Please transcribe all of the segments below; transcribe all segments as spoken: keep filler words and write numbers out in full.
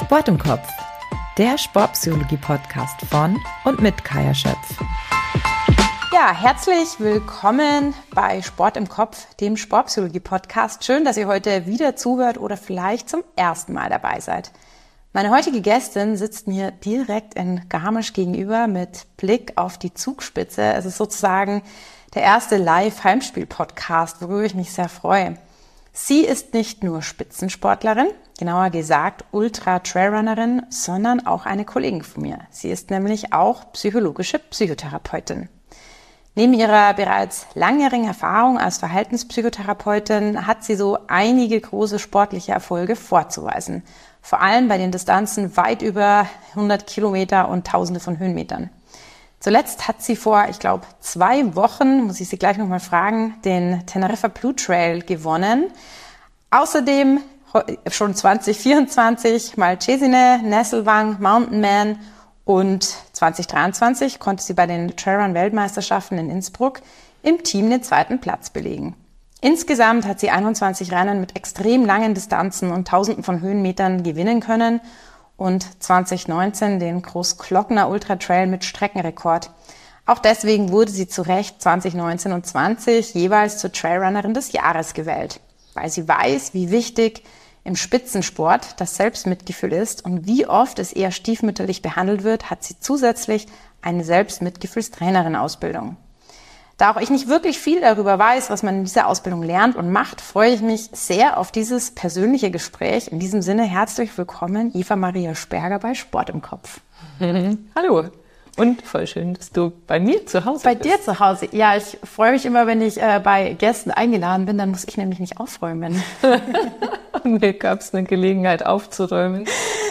Sport im Kopf, der Sportpsychologie-Podcast von und mit Kaja Schöpf. Ja, herzlich willkommen bei Sport im Kopf, dem Sportpsychologie-Podcast. Schön, dass ihr heute wieder zuhört oder vielleicht zum ersten Mal dabei seid. Meine heutige Gästin sitzt mir direkt in Garmisch gegenüber mit Blick auf die Zugspitze. Es ist sozusagen der erste Live-Heimspiel-Podcast, worüber ich mich sehr freue. Sie ist nicht nur Spitzensportlerin, genauer gesagt Ultra-Trailrunnerin, sondern auch eine Kollegin von mir. Sie ist nämlich auch psychologische Psychotherapeutin. Neben ihrer bereits langjährigen Erfahrung als Verhaltenspsychotherapeutin hat sie so einige große sportliche Erfolge vorzuweisen. Vor allem bei den Distanzen weit über hundert Kilometer und Tausende von Höhenmetern. Zuletzt hat sie vor, ich glaube, zwei Wochen, muss ich sie gleich nochmal fragen, den Teneriffa Blue Trail gewonnen. Außerdem schon zwanzig vierundzwanzig Malcesine, Nesselwang, Mountain Man und zwanzig dreiundzwanzig konnte sie bei den Trailrun-Weltmeisterschaften in Innsbruck im Team den zweiten Platz belegen. Insgesamt hat sie einundzwanzig Rennen mit extrem langen Distanzen und Tausenden von Höhenmetern gewinnen können und zwanzig neunzehn den Großglockner Ultra Trail mit Streckenrekord. Auch deswegen wurde sie zu Recht zwanzig neunzehn und zwanzig jeweils zur Trailrunnerin des Jahres gewählt, weil sie weiß, wie wichtig im Spitzensport das Selbstmitgefühl ist und wie oft es eher stiefmütterlich behandelt wird, hat sie zusätzlich eine Selbstmitgefühlstrainerin-Ausbildung. Da auch ich nicht wirklich viel darüber weiß, was man in dieser Ausbildung lernt und macht, freue ich mich sehr auf dieses persönliche Gespräch. In diesem Sinne herzlich willkommen, Eva Maria Sperger bei Sport im Kopf. Hallo und voll schön, dass du bei mir zu Hause bei bist. Bei dir zu Hause? Ja, ich freue mich immer, wenn ich äh, bei Gästen eingeladen bin, dann muss ich nämlich nicht aufräumen. Mir gab es eine Gelegenheit aufzuräumen.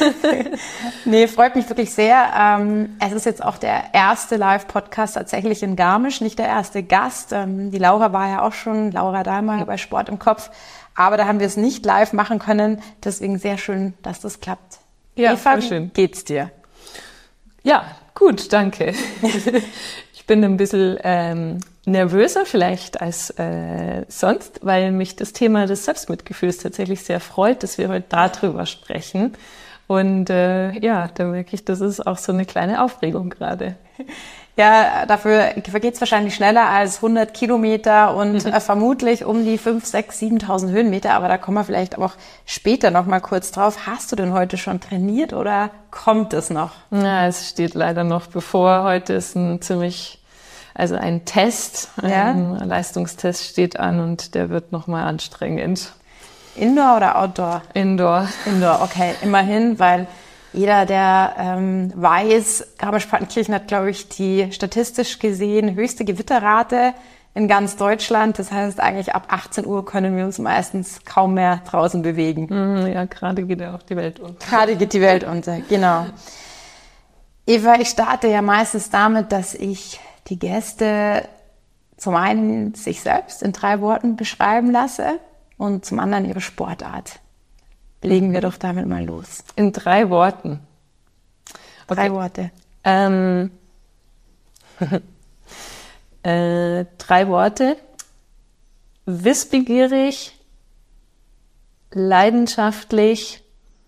Nee, freut mich wirklich sehr. Ähm, es ist jetzt auch der erste Live-Podcast tatsächlich in Garmisch, nicht der erste Gast. Ähm, die Laura war ja auch schon, Laura Dahlmeier bei Sport im Kopf. Aber da haben wir es nicht live machen können. Deswegen sehr schön, dass das klappt. Ja, Eva, voll schön. Wie geht's dir? Ja, gut, danke. Ich bin ein bisschen ähm, nervöser vielleicht als äh, sonst, weil mich das Thema des Selbstmitgefühls tatsächlich sehr freut, dass wir heute darüber sprechen. Und äh, ja, da merke ich, das ist auch so eine kleine Aufregung gerade. Ja, dafür vergeht es wahrscheinlich schneller als hundert Kilometer und äh, vermutlich um die fünf, sechs, siebentausend Höhenmeter. Aber da kommen wir vielleicht auch später noch mal kurz drauf. Hast du denn heute schon trainiert oder kommt es noch? Ja, es steht leider noch bevor. Heute ist ein ziemlich, also ein Test, ja? ein Leistungstest steht an und der wird noch mal anstrengend. Indoor oder Outdoor? Indoor. Indoor, okay, immerhin, weil jeder, der ähm, weiß, Garmisch-Partenkirchen hat, glaube ich, die statistisch gesehen höchste Gewitterrate in ganz Deutschland. Das heißt, eigentlich ab achtzehn Uhr können wir uns meistens kaum mehr draußen bewegen. Ja, gerade geht ja auch die Welt unter. Gerade geht die Welt unter, genau. Eva, ich starte ja meistens damit, dass ich die Gäste zum einen sich selbst in drei Worten beschreiben lasse und zum anderen ihre Sportart. Legen wir doch damit mal los. In drei Worten. Drei okay. Worte. Ähm, äh, drei Worte. Wissbegierig, leidenschaftlich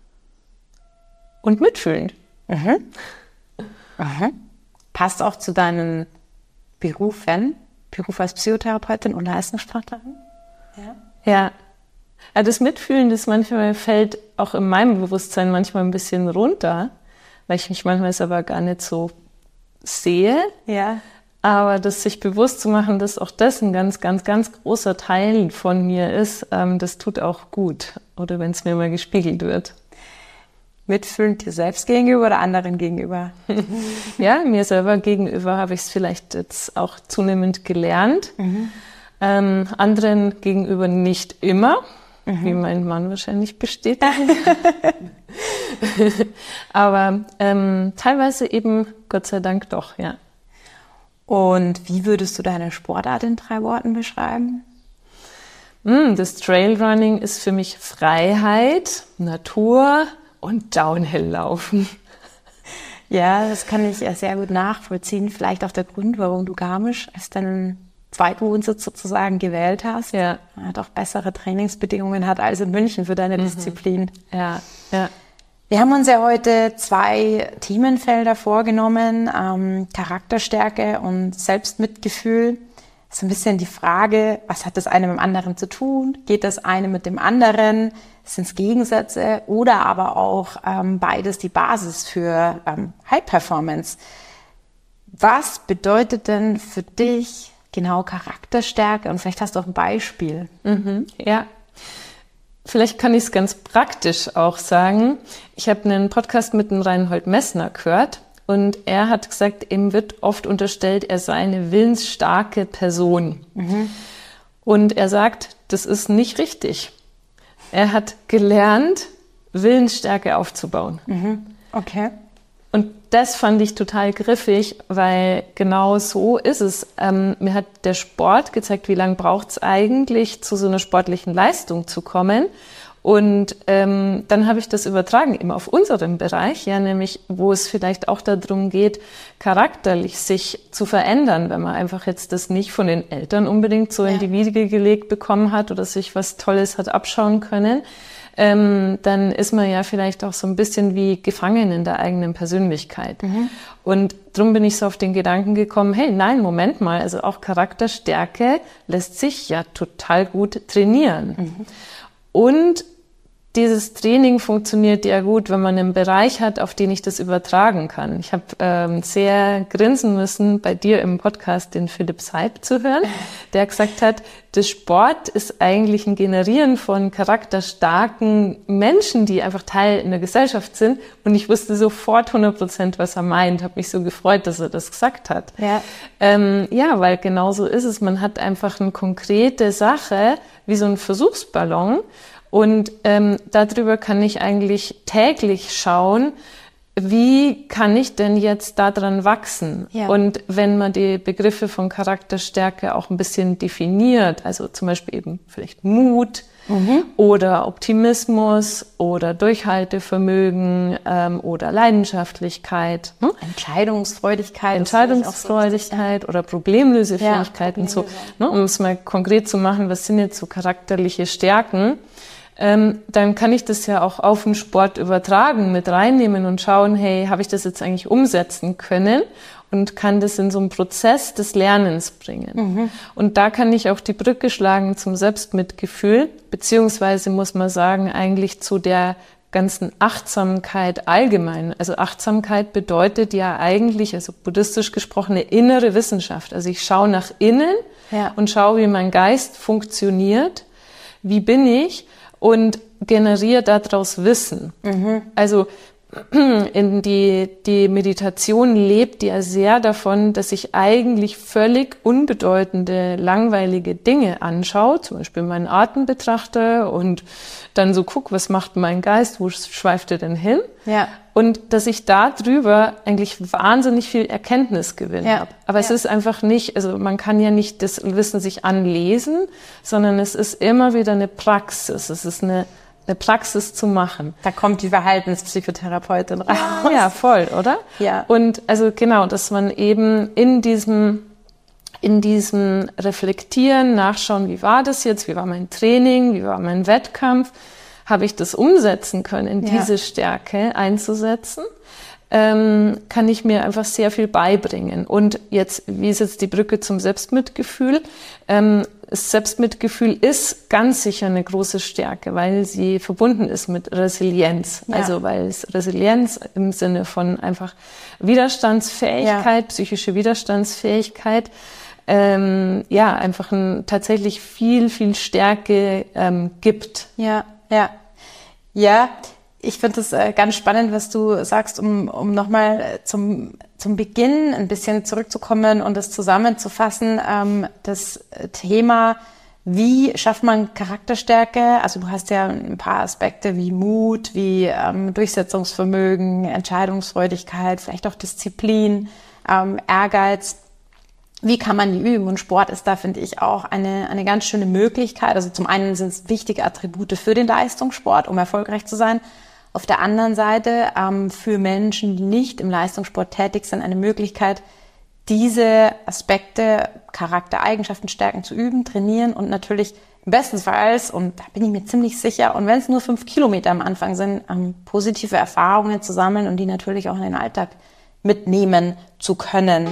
und mitfühlend. Mhm. Mhm. Passt auch zu deinen Berufen, Beruf als Psychotherapeutin und Leistungssportlerin? Ja. Ja. Ja, das Mitfühlen, das manchmal fällt auch in meinem Bewusstsein manchmal ein bisschen runter, weil ich mich manchmal aber gar nicht so sehe. Ja. Aber das sich bewusst zu machen, dass auch das ein ganz, ganz, ganz großer Teil von mir ist, ähm, das tut auch gut. Oder wenn es mir mal gespiegelt wird. Mitfühlend dir selbst gegenüber oder anderen gegenüber? Ja, mir selber gegenüber habe ich es vielleicht jetzt auch zunehmend gelernt. Mhm. Ähm, anderen gegenüber nicht immer. Mhm. Wie mein Mann wahrscheinlich bestätigt. Aber ähm, teilweise eben, Gott sei Dank doch, ja. Und wie würdest du deine Sportart in drei Worten beschreiben? Mm, das Trailrunning ist für mich Freiheit, Natur und Downhill-Laufen. Ja, das kann ich sehr gut nachvollziehen. Vielleicht auch der Grund, warum du Garmisch als deinen Zweitwohnsitz sozusagen gewählt hast. Ja. Man hat auch bessere Trainingsbedingungen hat als in München für deine Mhm. Disziplin. Ja, ja. Wir haben uns ja heute zwei Themenfelder vorgenommen, ähm, Charakterstärke und Selbstmitgefühl. Das ist ein bisschen die Frage, was hat das eine mit dem anderen zu tun? Geht das eine mit dem anderen? Sind es Gegensätze oder aber auch ähm, beides die Basis für ähm, High Performance? Was bedeutet denn für dich genau Charakterstärke? Und vielleicht hast du auch ein Beispiel. Mhm, ja. Vielleicht kann ich es ganz praktisch auch sagen. Ich habe einen Podcast mit dem Reinhold Messner gehört und er hat gesagt, ihm wird oft unterstellt, er sei eine willensstarke Person. Mhm. Und er sagt, das ist nicht richtig. Er hat gelernt, Willensstärke aufzubauen. Mhm. Okay. Und das fand ich total griffig, weil genau so ist es. Ähm, mir hat der Sport gezeigt, wie lange braucht es eigentlich, zu so einer sportlichen Leistung zu kommen. Und ähm, dann habe ich das übertragen eben auf unseren Bereich, ja, nämlich wo es vielleicht auch darum geht, charakterlich sich zu verändern, wenn man einfach jetzt das nicht von den Eltern unbedingt so ja. in die Wiege gelegt bekommen hat oder sich was Tolles hat abschauen können. Ähm, dann ist man ja vielleicht auch so ein bisschen wie gefangen in der eigenen Persönlichkeit. Mhm. Und drum bin ich so auf den Gedanken gekommen, hey, nein, Moment mal, also auch Charakterstärke lässt sich ja total gut trainieren. Mhm. Und dieses Training funktioniert ja gut, wenn man einen Bereich hat, auf den ich das übertragen kann. Ich habe ähm, sehr grinsen müssen, bei dir im Podcast den Philipp Seib zu hören, der gesagt hat, das Sport ist eigentlich ein Generieren von charakterstarken Menschen, die einfach Teil in der Gesellschaft sind. Und ich wusste sofort hundert Prozent, was er meint. Habe mich so gefreut, dass er das gesagt hat. Ja, ähm, ja, weil genau so ist es. Man hat einfach eine konkrete Sache, wie so ein Versuchsballon. Und ähm, darüber kann ich eigentlich täglich schauen, wie kann ich denn jetzt daran wachsen? Ja. Und wenn man die Begriffe von Charakterstärke auch ein bisschen definiert, also zum Beispiel eben vielleicht Mut mhm. oder Optimismus oder Durchhaltevermögen ähm, oder Leidenschaftlichkeit. Hm? Entscheidungsfreudigkeit. Entscheidungsfreudigkeit oder Problemlösefähigkeit ja, und so. Ne, um es mal konkret zu machen, was sind jetzt so charakterliche Stärken? Ähm, dann kann ich das ja auch auf den Sport übertragen, mit reinnehmen und schauen, hey, habe ich das jetzt eigentlich umsetzen können und kann das in so einen Prozess des Lernens bringen. Mhm. Und da kann ich auch die Brücke schlagen zum Selbstmitgefühl, beziehungsweise muss man sagen, eigentlich zu der ganzen Achtsamkeit allgemein. Also Achtsamkeit bedeutet ja eigentlich, also buddhistisch gesprochen, eine innere Wissenschaft. Also ich schaue nach innen ja. und schaue, wie mein Geist funktioniert, wie bin ich, und generiere daraus Wissen. Mhm. Also in die, die Meditation lebt ja sehr davon, dass ich eigentlich völlig unbedeutende, langweilige Dinge anschaue, zum Beispiel meinen Atem betrachte und dann so gucke, was macht mein Geist, wo schweift er denn hin? Ja. Und dass ich da drüber eigentlich wahnsinnig viel Erkenntnisgewinn ja. habe. Aber ja. es ist einfach nicht, also man kann ja nicht das Wissen sich anlesen, sondern es ist immer wieder eine Praxis. Es ist eine, eine Praxis zu machen. Da kommt die Verhaltenspsychotherapeutin raus. Ja, ja, voll, oder? Ja. Und also genau, dass man eben in diesem in diesem Reflektieren, nachschauen, wie war das jetzt, wie war mein Training, wie war mein Wettkampf, habe ich das umsetzen können, ja. diese Stärke einzusetzen, ähm, kann ich mir einfach sehr viel beibringen. Und jetzt, wie ist jetzt die Brücke zum Selbstmitgefühl? Ähm, das Selbstmitgefühl ist ganz sicher eine große Stärke, weil sie verbunden ist mit Resilienz. Ja. Also weil es Resilienz im Sinne von einfach Widerstandsfähigkeit, ja. psychische Widerstandsfähigkeit, ähm, ja, einfach ein, tatsächlich viel, viel Stärke ähm, gibt. Ja, ja. Ja, ich finde das äh, ganz spannend, was du sagst, um, um nochmal zum, zum Beginn ein bisschen zurückzukommen und das zusammenzufassen. Ähm, das Thema, wie schafft man Charakterstärke? Also du hast ja ein paar Aspekte wie Mut, wie ähm, Durchsetzungsvermögen, Entscheidungsfreudigkeit, vielleicht auch Disziplin, ähm, Ehrgeiz. Wie kann man die üben? Und Sport ist da, finde ich, auch eine, eine ganz schöne Möglichkeit. Also zum einen sind es wichtige Attribute für den Leistungssport, um erfolgreich zu sein. Auf der anderen Seite ähm, für Menschen, die nicht im Leistungssport tätig sind, eine Möglichkeit, diese Aspekte, Charaktereigenschaften, Stärken zu üben, trainieren und natürlich bestenfalls, und da bin ich mir ziemlich sicher, und wenn es nur fünf Kilometer am Anfang sind, ähm, positive Erfahrungen zu sammeln und die natürlich auch in den Alltag mitnehmen zu können.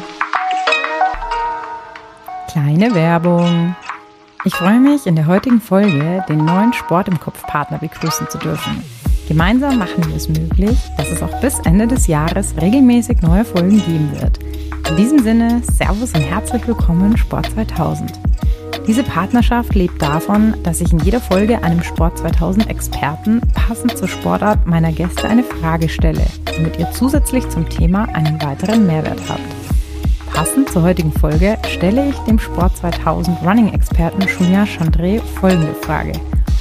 Kleine Werbung. Ich freue mich, in der heutigen Folge den neuen Sport im Kopf Partner begrüßen zu dürfen. Gemeinsam machen wir es möglich, dass es auch bis Ende des Jahres regelmäßig neue Folgen geben wird. In diesem Sinne, Servus und herzlich willkommen Sport zweitausend. Diese Partnerschaft lebt davon, dass ich in jeder Folge einem Sport zweitausend Experten passend zur Sportart meiner Gäste eine Frage stelle, damit ihr zusätzlich zum Thema einen weiteren Mehrwert habt. Passend zur heutigen Folge stelle ich dem Sport zweitausend Running-Experten Julien Chandré folgende Frage.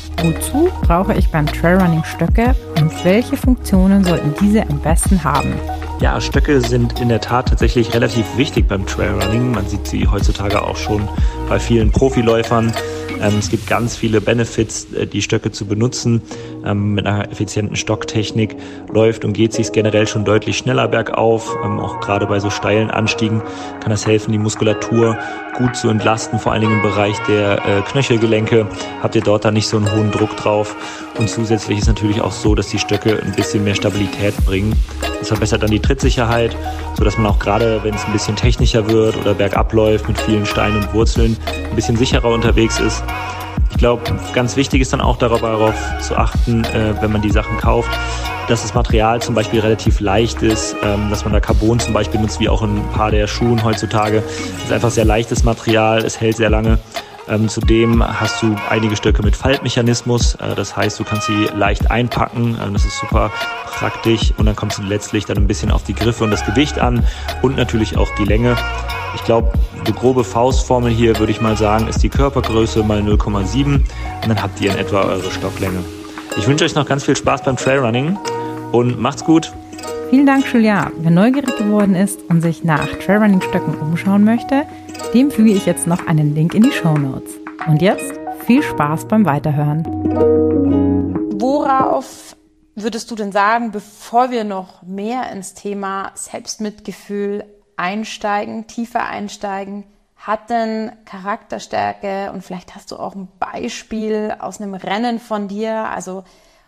Wozu brauche ich beim Trailrunning Stöcke und welche Funktionen sollten diese am besten haben? Ja, Stöcke sind in der Tat tatsächlich relativ wichtig beim Trailrunning. Man sieht sie heutzutage auch schon bei vielen Profiläufern. Ähm, es gibt ganz viele Benefits, die Stöcke zu benutzen. Ähm, mit einer effizienten Stocktechnik läuft und geht sich generell schon deutlich schneller bergauf. Ähm, auch gerade bei so steilen Anstiegen kann das helfen, die Muskulatur gut zu entlasten. Vor allen Dingen im Bereich der äh, Knöchelgelenke habt ihr dort dann nicht so einen hohen Druck drauf. Und zusätzlich ist natürlich auch so, dass die Stöcke ein bisschen mehr Stabilität bringen. Das verbessert dann die Trittsicherheit, sodass man auch gerade, wenn es ein bisschen technischer wird oder bergab läuft mit vielen Steinen und Wurzeln, ein bisschen sicherer unterwegs ist. Ich glaube, ganz wichtig ist dann auch darauf zu achten, äh, wenn man die Sachen kauft, dass das Material zum Beispiel relativ leicht ist, ähm, dass man da Carbon zum Beispiel nutzt, wie auch in ein paar der Schuhen heutzutage. Es ist einfach sehr leichtes Material, es hält sehr lange. Ähm, zudem hast du einige Stöcke mit Faltmechanismus, äh, das heißt, du kannst sie leicht einpacken, äh, das ist super praktisch und dann kommt es letztlich dann ein bisschen auf die Griffe und das Gewicht an und natürlich auch die Länge. Ich glaube, eine grobe Faustformel hier, würde ich mal sagen, ist die Körpergröße mal null Komma sieben und dann habt ihr in etwa eure Stocklänge. Ich wünsche euch noch ganz viel Spaß beim Trailrunning und macht's gut. Vielen Dank, Julien. Wer neugierig geworden ist und sich nach Trailrunning-Stöcken umschauen möchte, dem füge ich jetzt noch einen Link in die Shownotes. Und jetzt viel Spaß beim Weiterhören. Worauf würdest du denn sagen, bevor wir noch mehr ins Thema Selbstmitgefühl einsteigen, tiefer einsteigen, hat denn Charakterstärke, und vielleicht hast du auch ein Beispiel aus einem Rennen von dir, also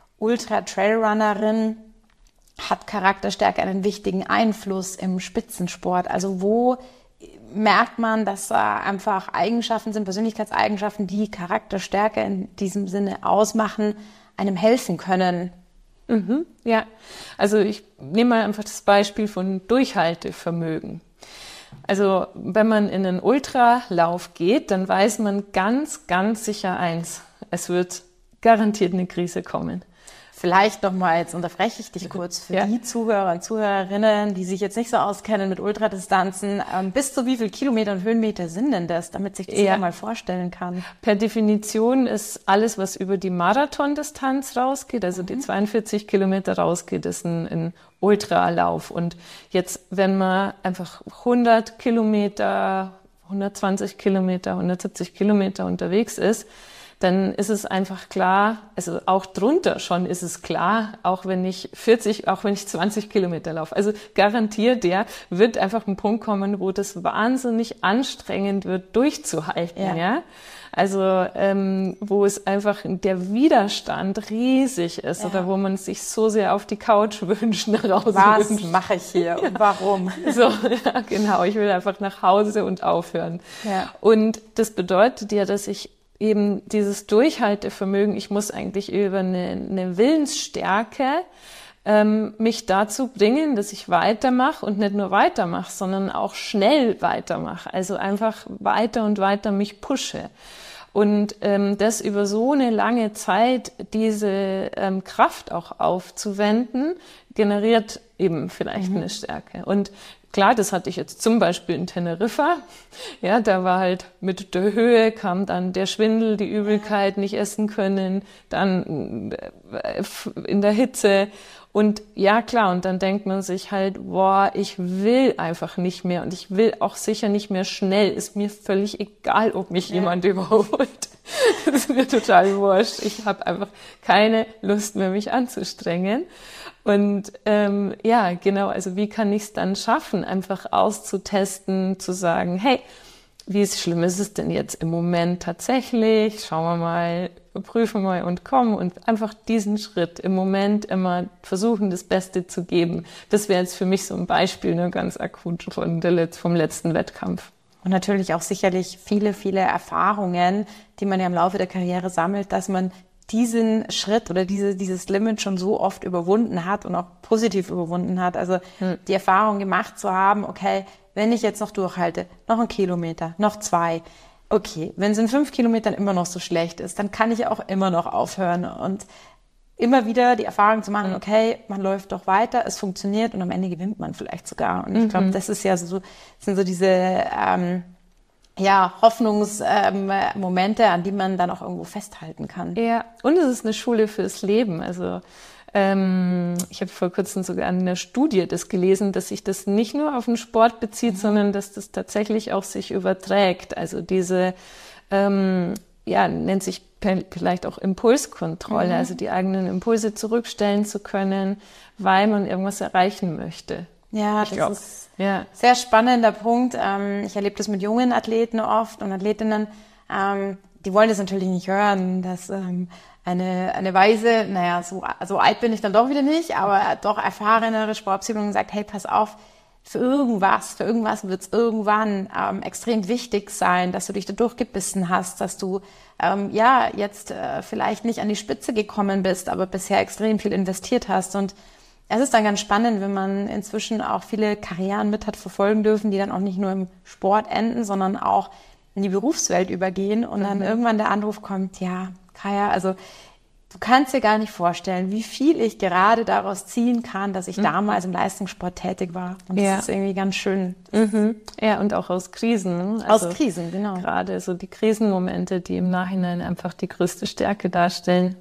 Ultra-Trailrunnerin, hat Charakterstärke einen wichtigen Einfluss im Spitzensport? Also wo merkt man, dass da einfach Eigenschaften sind, Persönlichkeitseigenschaften, die Charakterstärke in diesem Sinne ausmachen, einem helfen können? Mhm, ja, also ich nehme mal einfach das Beispiel von Durchhaltevermögen. Also wenn man in einen Ultralauf geht, dann weiß man ganz, ganz sicher eins, es wird garantiert eine Krise kommen. Vielleicht nochmal, jetzt unterbreche ich dich kurz, für ja. die Zuhörer und Zuhörerinnen, die sich jetzt nicht so auskennen mit Ultradistanzen, ähm, bis zu wie viel Kilometer und Höhenmeter sind denn das, damit sich das ja mal vorstellen kann? Per Definition ist alles, was über die Marathondistanz rausgeht, also mhm. die zweiundvierzig Kilometer rausgeht, ist ein, ein Ultralauf. Und jetzt, wenn man einfach hundert Kilometer, hundertzwanzig Kilometer, hundertsiebzig Kilometer unterwegs ist, dann ist es einfach klar, also auch drunter schon ist es klar, auch wenn ich vierzig, auch wenn ich zwanzig Kilometer laufe. Also garantiert, der wird einfach ein Punkt kommen, wo das wahnsinnig anstrengend wird, durchzuhalten, ja. ja? Also ähm, wo es einfach der Widerstand riesig ist, ja. oder wo man sich so sehr auf die Couch wünscht, nach Hause Was wünscht. mache ich hier und warum? So, ja, genau. Ich will einfach nach Hause und aufhören. Ja. Und das bedeutet ja, dass ich eben dieses Durchhaltevermögen, ich muss eigentlich über eine, eine Willensstärke ähm, mich dazu bringen, dass ich weitermache und nicht nur weitermache, sondern auch schnell weitermache. Also einfach weiter und weiter mich pushe. Und ähm, das über so eine lange Zeit, diese ähm, Kraft auch aufzuwenden, generiert eben vielleicht mhm. eine Stärke. Und klar, das hatte ich jetzt zum Beispiel in Teneriffa. Ja, da war halt mit der Höhe kam dann der Schwindel, die Übelkeit, nicht essen können, dann in der Hitze. Und ja, klar, und dann denkt man sich halt, boah, ich will einfach nicht mehr und ich will auch sicher nicht mehr schnell. Ist mir völlig egal, ob mich ja. jemand überholt. Das ist mir total wurscht. Ich habe einfach keine Lust mehr, mich anzustrengen. Und ähm, ja, genau, also wie kann ich es dann schaffen, einfach auszutesten, zu sagen, hey, wie schlimm ist es denn jetzt im Moment tatsächlich? Schauen wir mal, prüfen mal und kommen und einfach diesen Schritt im Moment immer versuchen, das Beste zu geben. Das wäre jetzt für mich so ein Beispiel, ne, ganz akut von der, vom letzten Wettkampf. Und natürlich auch sicherlich viele, viele Erfahrungen, die man ja im Laufe der Karriere sammelt, dass man diesen Schritt oder diese, dieses Limit schon so oft überwunden hat und auch positiv überwunden hat. Also hm. die Erfahrung gemacht zu haben, okay, wenn ich jetzt noch durchhalte, noch ein Kilometer, noch zwei, okay, wenn es in fünf Kilometern immer noch so schlecht ist, dann kann ich auch immer noch aufhören und immer wieder die Erfahrung zu machen, okay, man läuft doch weiter, es funktioniert und am Ende gewinnt man vielleicht sogar. Und ich glaube, das ist ja so, sind so diese ähm, ja, Hoffnungsmomente, ähm, an die man dann auch irgendwo festhalten kann. Ja, und es ist eine Schule fürs Leben. Also ähm, ich habe vor kurzem sogar in einer Studie das gelesen, dass sich das nicht nur auf den Sport bezieht, mhm. sondern dass das tatsächlich auch sich überträgt. Also diese, ähm, ja, nennt sich vielleicht auch Impulskontrolle, mhm. also die eigenen Impulse zurückstellen zu können, weil man irgendwas erreichen möchte. Ja, das glaub, ist ja sehr spannender Punkt. Ich erlebe das mit jungen Athleten oft und Athletinnen, die wollen das natürlich nicht hören, dass eine eine weise, naja, so, so alt bin ich dann doch wieder nicht, aber doch erfahrenere Sportpsychologin sagt, hey, pass auf, für irgendwas, für irgendwas wird es irgendwann ähm, extrem wichtig sein, dass du dich da durchgebissen hast, dass du ähm, ja jetzt äh, vielleicht nicht an die Spitze gekommen bist, aber bisher extrem viel investiert hast. Und es ist dann ganz spannend, wenn man inzwischen auch viele Karrieren mit hat verfolgen dürfen, die dann auch nicht nur im Sport enden, sondern auch in die Berufswelt übergehen und mhm. dann irgendwann der Anruf kommt, ja, Kaya, also du kannst dir gar nicht vorstellen, wie viel ich gerade daraus ziehen kann, dass ich mhm. damals im Leistungssport tätig war. Und das ja. ist irgendwie ganz schön. Mhm. Ja, und auch aus Krisen. Also aus Krisen, genau. Gerade so die Krisenmomente, die im Nachhinein einfach die größte Stärke darstellen.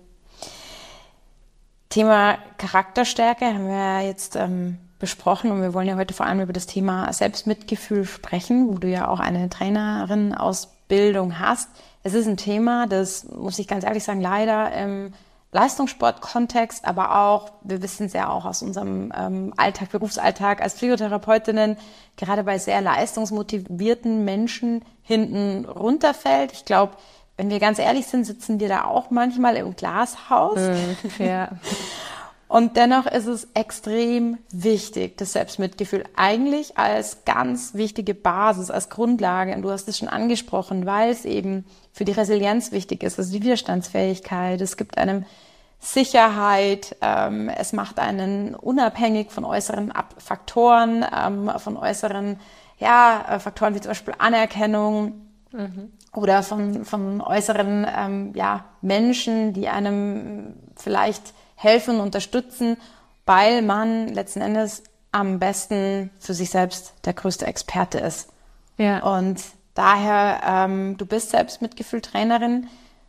Thema Charakterstärke haben wir jetzt ähm, besprochen und wir wollen ja heute vor allem über das Thema Selbstmitgefühl sprechen, wo du ja auch eine Trainerin-Ausbildung hast. Es ist ein Thema, das, muss ich ganz ehrlich sagen, leider im Leistungssport-Kontext, aber auch, wir wissen es ja auch aus unserem ähm, Alltag, Berufsalltag als Psychotherapeutinnen, gerade bei sehr leistungsmotivierten Menschen hinten runterfällt. Ich glaube, wenn wir ganz ehrlich sind, sitzen wir da auch manchmal im Glashaus. Mm, ja. Und dennoch ist es extrem wichtig, das Selbstmitgefühl eigentlich als ganz wichtige Basis, als Grundlage. Und du hast es schon angesprochen, weil es eben für die Resilienz wichtig ist, also die Widerstandsfähigkeit. Es gibt einem Sicherheit, ähm, es macht einen unabhängig von äußeren Ab- Faktoren, ähm, von äußeren ja, äh, Faktoren wie zum Beispiel Anerkennung mhm. oder von, von äußeren ähm, ja, Menschen, die einem vielleicht helfen, unterstützen, weil man letzten Endes am besten für sich selbst der größte Experte ist. Ja. Und daher, ähm, du bist Selbstmitgefühl-Trainerin.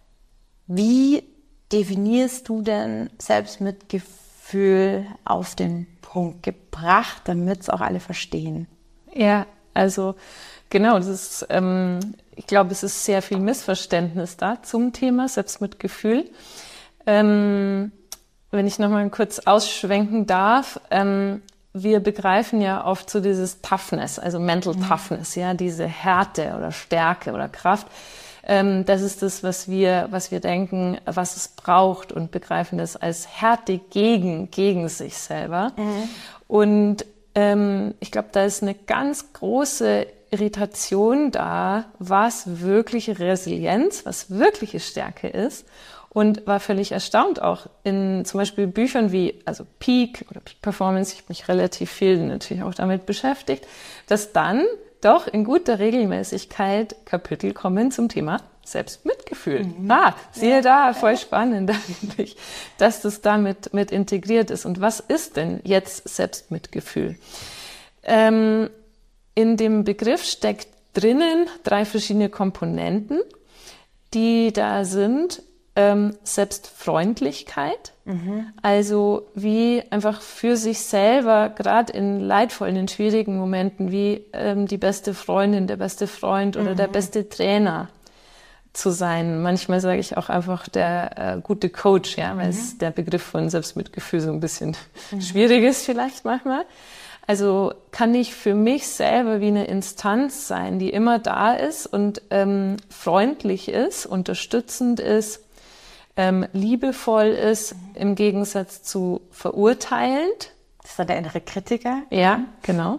Wie definierst du denn Selbstmitgefühl auf den Punkt gebracht, damit es auch alle verstehen? Ja, also genau, das ist, ähm, ich glaube, es ist sehr viel Missverständnis da zum Thema Selbstmitgefühl. Ähm, Wenn ich nochmal kurz ausschwenken darf, ähm, wir begreifen ja oft so dieses Toughness, also Mental mhm. Toughness, ja, diese Härte oder Stärke oder Kraft. Ähm, das ist das, was wir, was wir denken, was es braucht und begreifen das als Härte gegen, gegen sich selber. Mhm. Und ähm, ich glaube, da ist eine ganz große Irritation da, was wirkliche Resilienz, was wirkliche Stärke ist. Und war völlig erstaunt auch in zum Beispiel Büchern wie also Peak oder Peak Performance, ich habe mich relativ viel natürlich auch damit beschäftigt, dass dann doch in guter Regelmäßigkeit Kapitel kommen zum Thema Selbstmitgefühl. Mhm. Ah, siehe ja. da, voll spannend eigentlich, dass das damit mit integriert ist. Und was ist denn jetzt Selbstmitgefühl? Ähm, in dem Begriff steckt drinnen drei verschiedene Komponenten, die da sind. Ähm, Selbstfreundlichkeit, mhm. also wie einfach für sich selber, gerade in leidvollen, in schwierigen Momenten, wie ähm, die beste Freundin, der beste Freund oder mhm. der beste Trainer zu sein. Manchmal sage ich auch einfach der äh, gute Coach, ja, weil mhm. es der Begriff von Selbstmitgefühl so ein bisschen mhm. schwierig ist vielleicht manchmal. Also kann ich für mich selber wie eine Instanz sein, die immer da ist und ähm, freundlich ist, unterstützend ist, ähm, liebevoll ist, im Gegensatz zu verurteilend. Das ist dann der innere Kritiker. Ja, genau.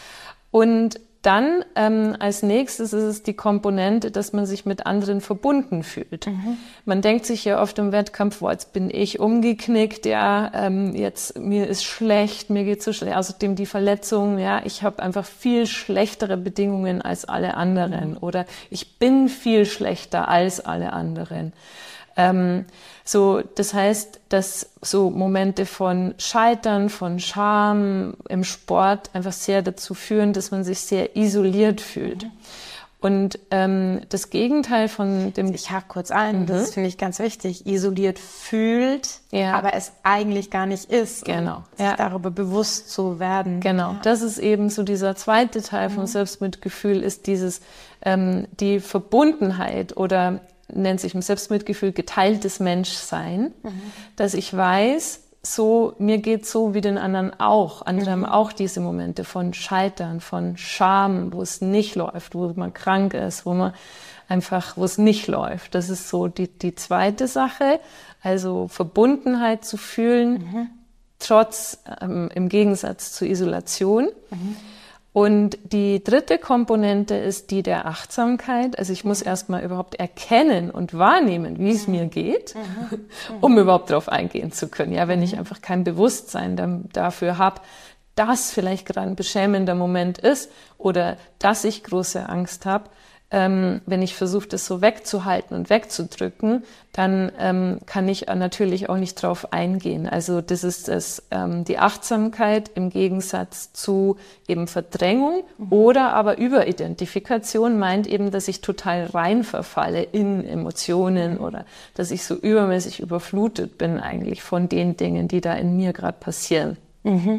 Und dann ähm, als nächstes ist es die Komponente, dass man sich mit anderen verbunden fühlt. Mhm. Man denkt sich ja oft im Wettkampf, boah, jetzt bin ich umgeknickt, ja, ähm, jetzt mir ist schlecht, mir geht's so schlecht. Außerdem die Verletzung, ja, ich habe einfach viel schlechtere Bedingungen als alle anderen mhm. oder ich bin viel schlechter als alle anderen. Ähm, so, das heißt, dass so Momente von Scheitern, von Scham im Sport einfach sehr dazu führen, dass man sich sehr isoliert fühlt. Mhm. Und ähm, das Gegenteil von dem... Ich hake kurz ein, mhm. das ist für mich ganz wichtig, isoliert fühlt, ja. aber es eigentlich gar nicht ist. Genau. Sich ja. darüber bewusst zu werden. Genau, ja. das ist eben so dieser zweite Teil mhm. vom Selbstmitgefühl, ist dieses, ähm, die Verbundenheit oder nennt sich im Selbstmitgefühl geteiltes Menschsein, mhm. dass ich weiß, so, mir geht's so wie den anderen auch. Andere mhm. haben auch diese Momente von Scheitern, von Scham, wo es nicht läuft, wo man krank ist, wo man einfach, wo es nicht läuft. Das ist so die, die zweite Sache. Also Verbundenheit zu fühlen, mhm. trotz, ähm, im Gegensatz zur Isolation. Mhm. Und die dritte Komponente ist die der Achtsamkeit. Also ich muss erstmal überhaupt erkennen und wahrnehmen, wie es mir geht, mhm. um überhaupt darauf eingehen zu können. Ja, wenn ich einfach kein Bewusstsein dann dafür habe, dass vielleicht gerade ein beschämender Moment ist oder dass ich große Angst habe, ähm, wenn ich versuche, das so wegzuhalten und wegzudrücken, dann ähm, kann ich natürlich auch nicht drauf eingehen. Also das ist das, ähm, die Achtsamkeit im Gegensatz zu eben Verdrängung mhm. oder aber Überidentifikation meint eben, dass ich total rein verfalle in Emotionen mhm. oder dass ich so übermäßig überflutet bin eigentlich von den Dingen, die da in mir gerade passieren. Mhm.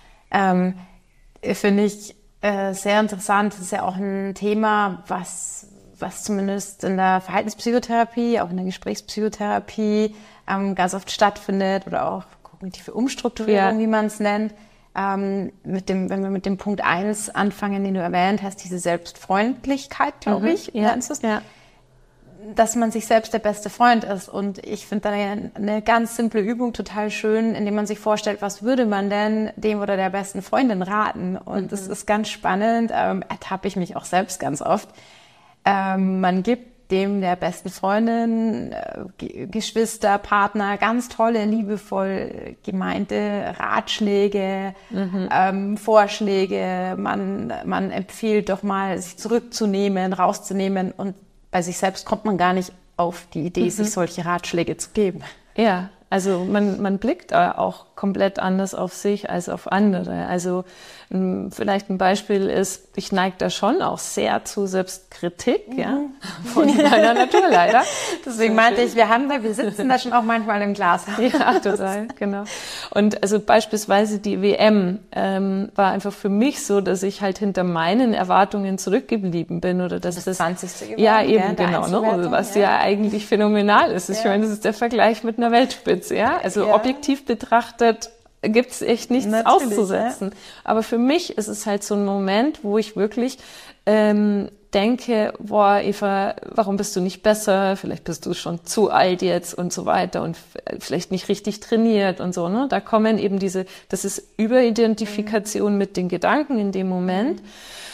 Ähm, finde ich Äh, sehr interessant. Das ist ja auch ein Thema, was, was zumindest in der Verhaltenspsychotherapie, auch in der Gesprächspsychotherapie ähm, ganz oft stattfindet oder auch kognitive Umstrukturierung, ja. wie man es nennt. Ähm, mit dem, wenn wir mit dem Punkt eins anfangen, den du erwähnt hast, diese Selbstfreundlichkeit, glaube mhm. ich, ja. ja. dass man sich selbst der beste Freund ist. Und ich finde da eine, eine ganz simple Übung total schön, indem man sich vorstellt, was würde man denn dem oder der besten Freundin raten? Und mhm. das ist ganz spannend, ähm, ertappe ich mich auch selbst ganz oft. Ähm, man gibt dem der besten Freundin, äh, Geschwister, Partner, ganz tolle, liebevoll gemeinte Ratschläge, mhm. ähm, Vorschläge. Man, man empfiehlt doch mal, sich zurückzunehmen, rauszunehmen, und bei sich selbst kommt man gar nicht auf die Idee, mhm. sich solche Ratschläge zu geben. Ja, also man, man blickt auch komplett anders auf sich als auf andere. Also vielleicht ein Beispiel ist, ich neige da schon auch sehr zu Selbstkritik, mhm. ja, von meiner Natur leider. Deswegen meinte ich, wir haben da, wir sitzen da schon auch manchmal im Glas. Ja, total, genau. Und also beispielsweise die W M ähm, war einfach für mich so, dass ich halt hinter meinen Erwartungen zurückgeblieben bin oder dass das, das zwanzigste geworden, ja eben ja, genau, ne, was ja. ja eigentlich phänomenal ist. Ich ja. meine, das ist der Vergleich mit einer Weltspitze, ja. Also ja. objektiv betrachtet gibt's echt nichts Natürlich, auszusetzen. Ja. Aber für mich ist es halt so ein Moment, wo ich wirklich ähm, denke, boah, Eva, warum bist du nicht besser? Vielleicht bist du schon zu alt jetzt und so weiter und vielleicht nicht richtig trainiert und so, ne? Da kommen eben diese, das ist Überidentifikation mhm. mit den Gedanken in dem Moment.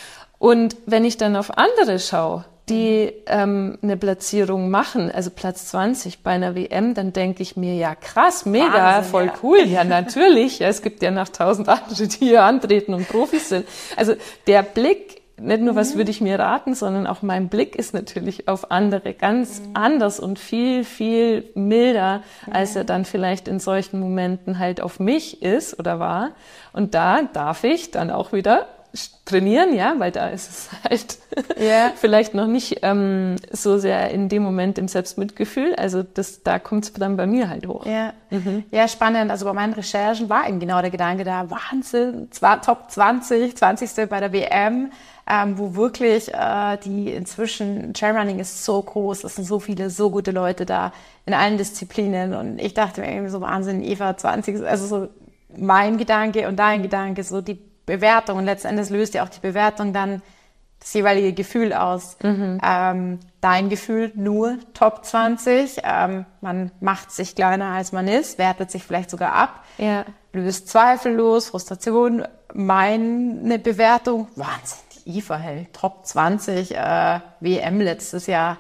Und wenn ich dann auf andere schaue, die ähm, eine Platzierung machen, also Platz zwanzig bei einer W M, dann denke ich mir, ja krass, mega, Wahnsinn, voll ja. cool, ja natürlich, ja, es gibt ja noch tausend andere, die hier antreten und Profis sind. Also der Blick, nicht nur was mhm. würde ich mir raten, sondern auch mein Blick ist natürlich auf andere ganz mhm. anders und viel, viel milder, mhm. als er dann vielleicht in solchen Momenten halt auf mich ist oder war. Und da darf ich dann auch wieder trainieren, ja, weil da ist es halt yeah. vielleicht noch nicht ähm, so sehr in dem Moment im Selbstmitgefühl. Also das, da kommt es dann bei mir halt hoch. Ja. Mhm. ja, spannend. Also bei meinen Recherchen war eben genau der Gedanke da, Wahnsinn, zwar Top zwanzig, zwanzigste bei der W M, ähm, wo wirklich äh, die inzwischen, Trailrunning ist so groß, es sind so viele, so gute Leute da in allen Disziplinen, und ich dachte mir irgendwie so, Wahnsinn, Eva zwanzig, also so mein Gedanke und dein Gedanke, so die Bewertung und letzten Endes löst ja auch die Bewertung dann das jeweilige Gefühl aus. Mhm. Ähm, dein Gefühl nur Top zwanzig, ähm, man macht sich kleiner als man ist, wertet sich vielleicht sogar ab, ja. löst Zweifel los, Frustration. Meine Bewertung, Wahnsinn, die I F A hält Top zwanzig, äh, W M letztes Jahr.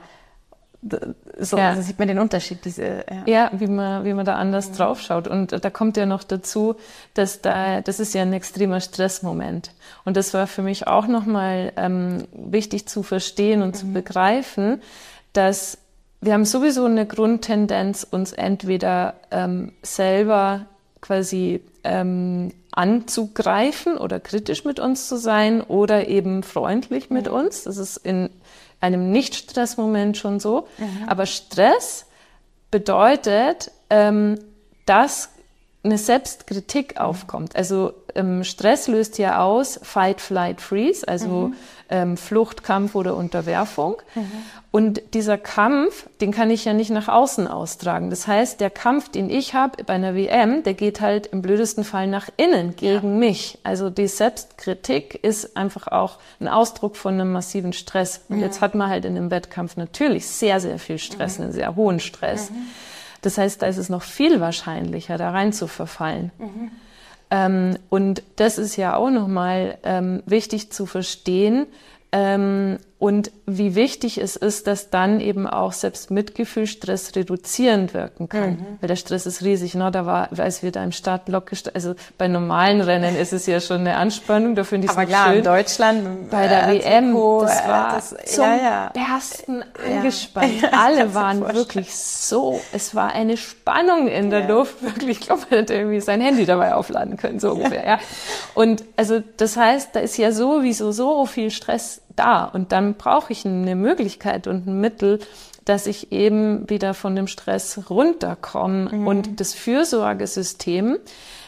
So, ja. Da sieht man den Unterschied. Diese, ja. ja, wie man, wie man da anders mhm. drauf schaut. Und da kommt ja noch dazu, dass da, das ist ja ein extremer Stressmoment. Und das war für mich auch nochmal ähm, wichtig zu verstehen und mhm. zu begreifen, dass wir haben sowieso eine Grundtendenz, uns entweder ähm, selber quasi ähm, anzugreifen oder kritisch mit uns zu sein oder eben freundlich mit mhm. uns. Das ist in einem Nicht-Stress-Moment schon so. Mhm. Aber Stress bedeutet, ähm, dass eine Selbstkritik aufkommt. Also ähm, Stress löst ja aus Fight, Flight, Freeze, also mhm. ähm, Flucht, Kampf oder Unterwerfung. Mhm. Und dieser Kampf, den kann ich ja nicht nach außen austragen. Das heißt, der Kampf, den ich habe bei einer W M, der geht halt im blödesten Fall nach innen, gegen ja. mich. Also die Selbstkritik ist einfach auch ein Ausdruck von einem massiven Stress. Und mhm. jetzt hat man halt in einem Wettkampf natürlich sehr, sehr viel Stress, mhm. einen sehr hohen Stress. Mhm. Das heißt, da ist es noch viel wahrscheinlicher, da rein zu verfallen. Mhm. Ähm, und das ist ja auch nochmal ähm, wichtig zu verstehen, ähm, und wie wichtig es ist, dass dann eben auch selbst Mitgefühl Stress reduzierend wirken kann. Mhm. Weil der Stress ist riesig, ne? Da war, als wir da im Startblock gestartet, also bei normalen Rennen ist es ja schon eine Anspannung, da finde ich es Aber klar, schön. in Deutschland, bei der äh, W M, Trikot, das war das, zum ja, ja. Bersten angespannt. Ja. Alle waren wirklich so, es war eine Spannung in der ja. Luft, wirklich, ich glaube, man hätte irgendwie sein Handy dabei aufladen können, so ungefähr, ja. ja. Und also, das heißt, da ist ja sowieso so viel Stress da und dann brauche ich eine Möglichkeit und ein Mittel, dass ich eben wieder von dem Stress runterkomme. Mhm. Und das Fürsorgesystem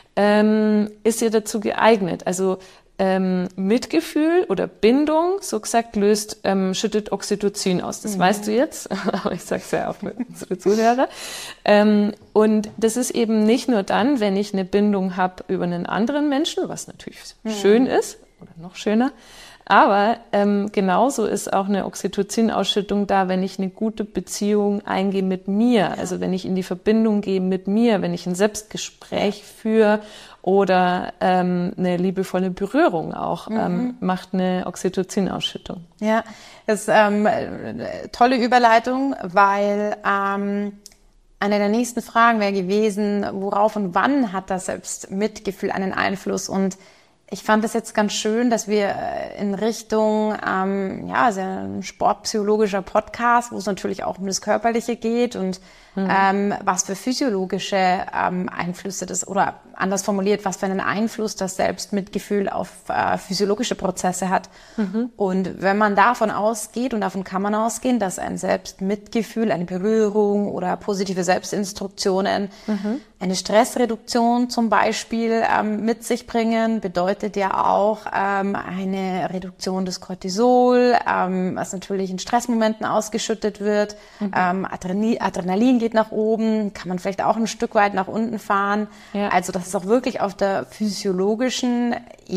ähm, ist ja dazu geeignet. Also ähm, Mitgefühl oder Bindung, so gesagt, löst, ähm, schüttet Oxytocin aus. Das mhm. weißt du jetzt, aber ich sage es ja auch für unsere Zuhörer. Ähm, und das ist eben nicht nur dann, wenn ich eine Bindung habe über einen anderen Menschen, was natürlich mhm. schön ist oder noch schöner, aber ähm, genauso ist auch eine Oxytocin-Ausschüttung da, wenn ich eine gute Beziehung eingehe mit mir. Ja. Also wenn ich in die Verbindung gehe mit mir, wenn ich ein Selbstgespräch führe oder ähm, eine liebevolle Berührung auch, mhm. ähm, macht eine Oxytocin-Ausschüttung. Ja, das ist ähm, eine tolle Überleitung, weil ähm, eine der nächsten Fragen wäre gewesen, worauf und wann hat das Selbstmitgefühl einen Einfluss? Und ich fand es jetzt ganz schön, dass wir in Richtung, ähm, ja, also ein sportpsychologischer Podcast, wo es natürlich auch um das Körperliche geht und mhm. ähm, was für physiologische ähm, Einflüsse das, oder anders formuliert, was für einen Einfluss das Selbstmitgefühl auf äh, physiologische Prozesse hat. Mhm. Und wenn man davon ausgeht, und davon kann man ausgehen, dass ein Selbstmitgefühl, eine Berührung oder positive Selbstinstruktionen mhm. eine Stressreduktion zum Beispiel ähm, mit sich bringen, bedeutet ja auch ähm, eine Reduktion des Cortisol, ähm, was natürlich in Stressmomenten ausgeschüttet wird. Mhm. Ähm, Adrenalin, Adrenalin geht nach oben, kann man vielleicht auch ein Stück weit nach unten fahren. Ja. Also dass es auch wirklich auf der physiologischen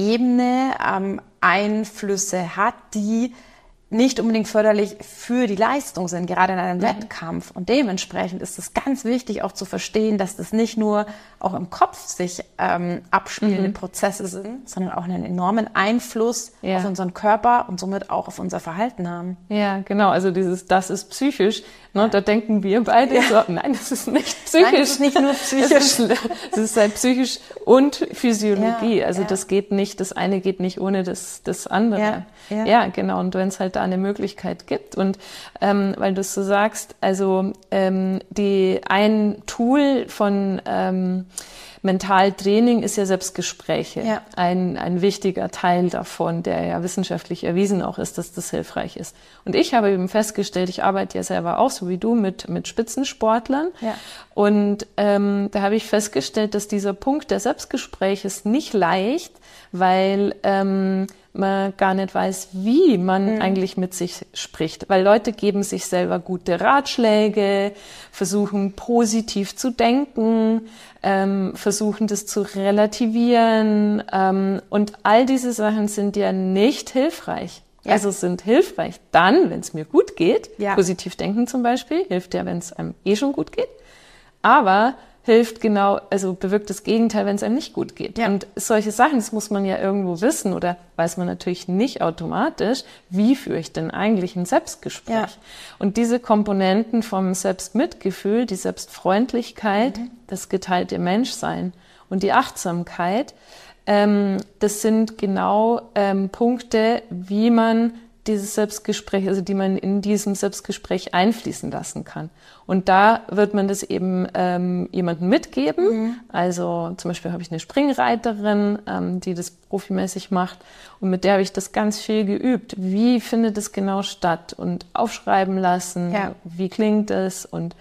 Ebene ähm, Einflüsse hat, die nicht unbedingt förderlich für die Leistung sind, gerade in einem mhm. Wettkampf. Und dementsprechend ist es ganz wichtig auch zu verstehen, dass das nicht nur auch im Kopf sich ähm, abspielende mhm. Prozesse sind, sondern auch einen enormen Einfluss ja. auf unseren Körper und somit auch auf unser Verhalten haben. Ja, genau. Also dieses, das ist psychisch. Ne? Ja. Da denken wir beide ja. so, nein, das ist nicht psychisch. Nein, das ist nicht nur psychisch. Es ist, es ist halt psychisch und Physiologie. Ja. Also ja. das geht nicht, das eine geht nicht ohne das, das andere. Ja, ja. ja genau. Und wenn es halt da eine Möglichkeit gibt und ähm, weil du es so sagst, also ähm, die ein Tool von ähm, Mentaltraining ist ja Selbstgespräche. Ja. Ein, ein wichtiger Teil davon, der ja wissenschaftlich erwiesen auch ist, dass das hilfreich ist. Und ich habe eben festgestellt, ich arbeite ja selber auch, so wie du, mit, mit Spitzensportlern. Ja. Und ähm, da habe ich festgestellt, dass dieser Punkt der Selbstgespräche ist nicht leicht, weil ähm, man gar nicht weiß, wie man mhm. eigentlich mit sich spricht. Weil Leute geben sich selber gute Ratschläge, versuchen positiv zu denken, ähm, versuchen, das zu relativieren. Ähm, und all diese Sachen sind ja nicht hilfreich. Ja. Also sind hilfreich dann, wenn es mir gut geht. Ja. Positiv denken zum Beispiel hilft ja, wenn es einem eh schon gut geht. Aber hilft genau, also bewirkt das Gegenteil, wenn es einem nicht gut geht. Ja. Und solche Sachen, das muss man ja irgendwo wissen oder weiß man natürlich nicht automatisch, wie führe ich denn eigentlich ein Selbstgespräch? Ja. Und diese Komponenten vom Selbstmitgefühl, die Selbstfreundlichkeit, mhm. das geteilte Menschsein und die Achtsamkeit, ähm, das sind genau ähm, Punkte, wie man dieses Selbstgespräch, also die man in diesem Selbstgespräch einfließen lassen kann. Und da wird man das eben ähm, jemandem mitgeben. Mhm. Also zum Beispiel habe ich eine Springreiterin, ähm, die das profimäßig macht. Und mit der habe ich das ganz viel geübt. Wie findet es genau statt? Und aufschreiben lassen. Ja. Wie klingt es? Und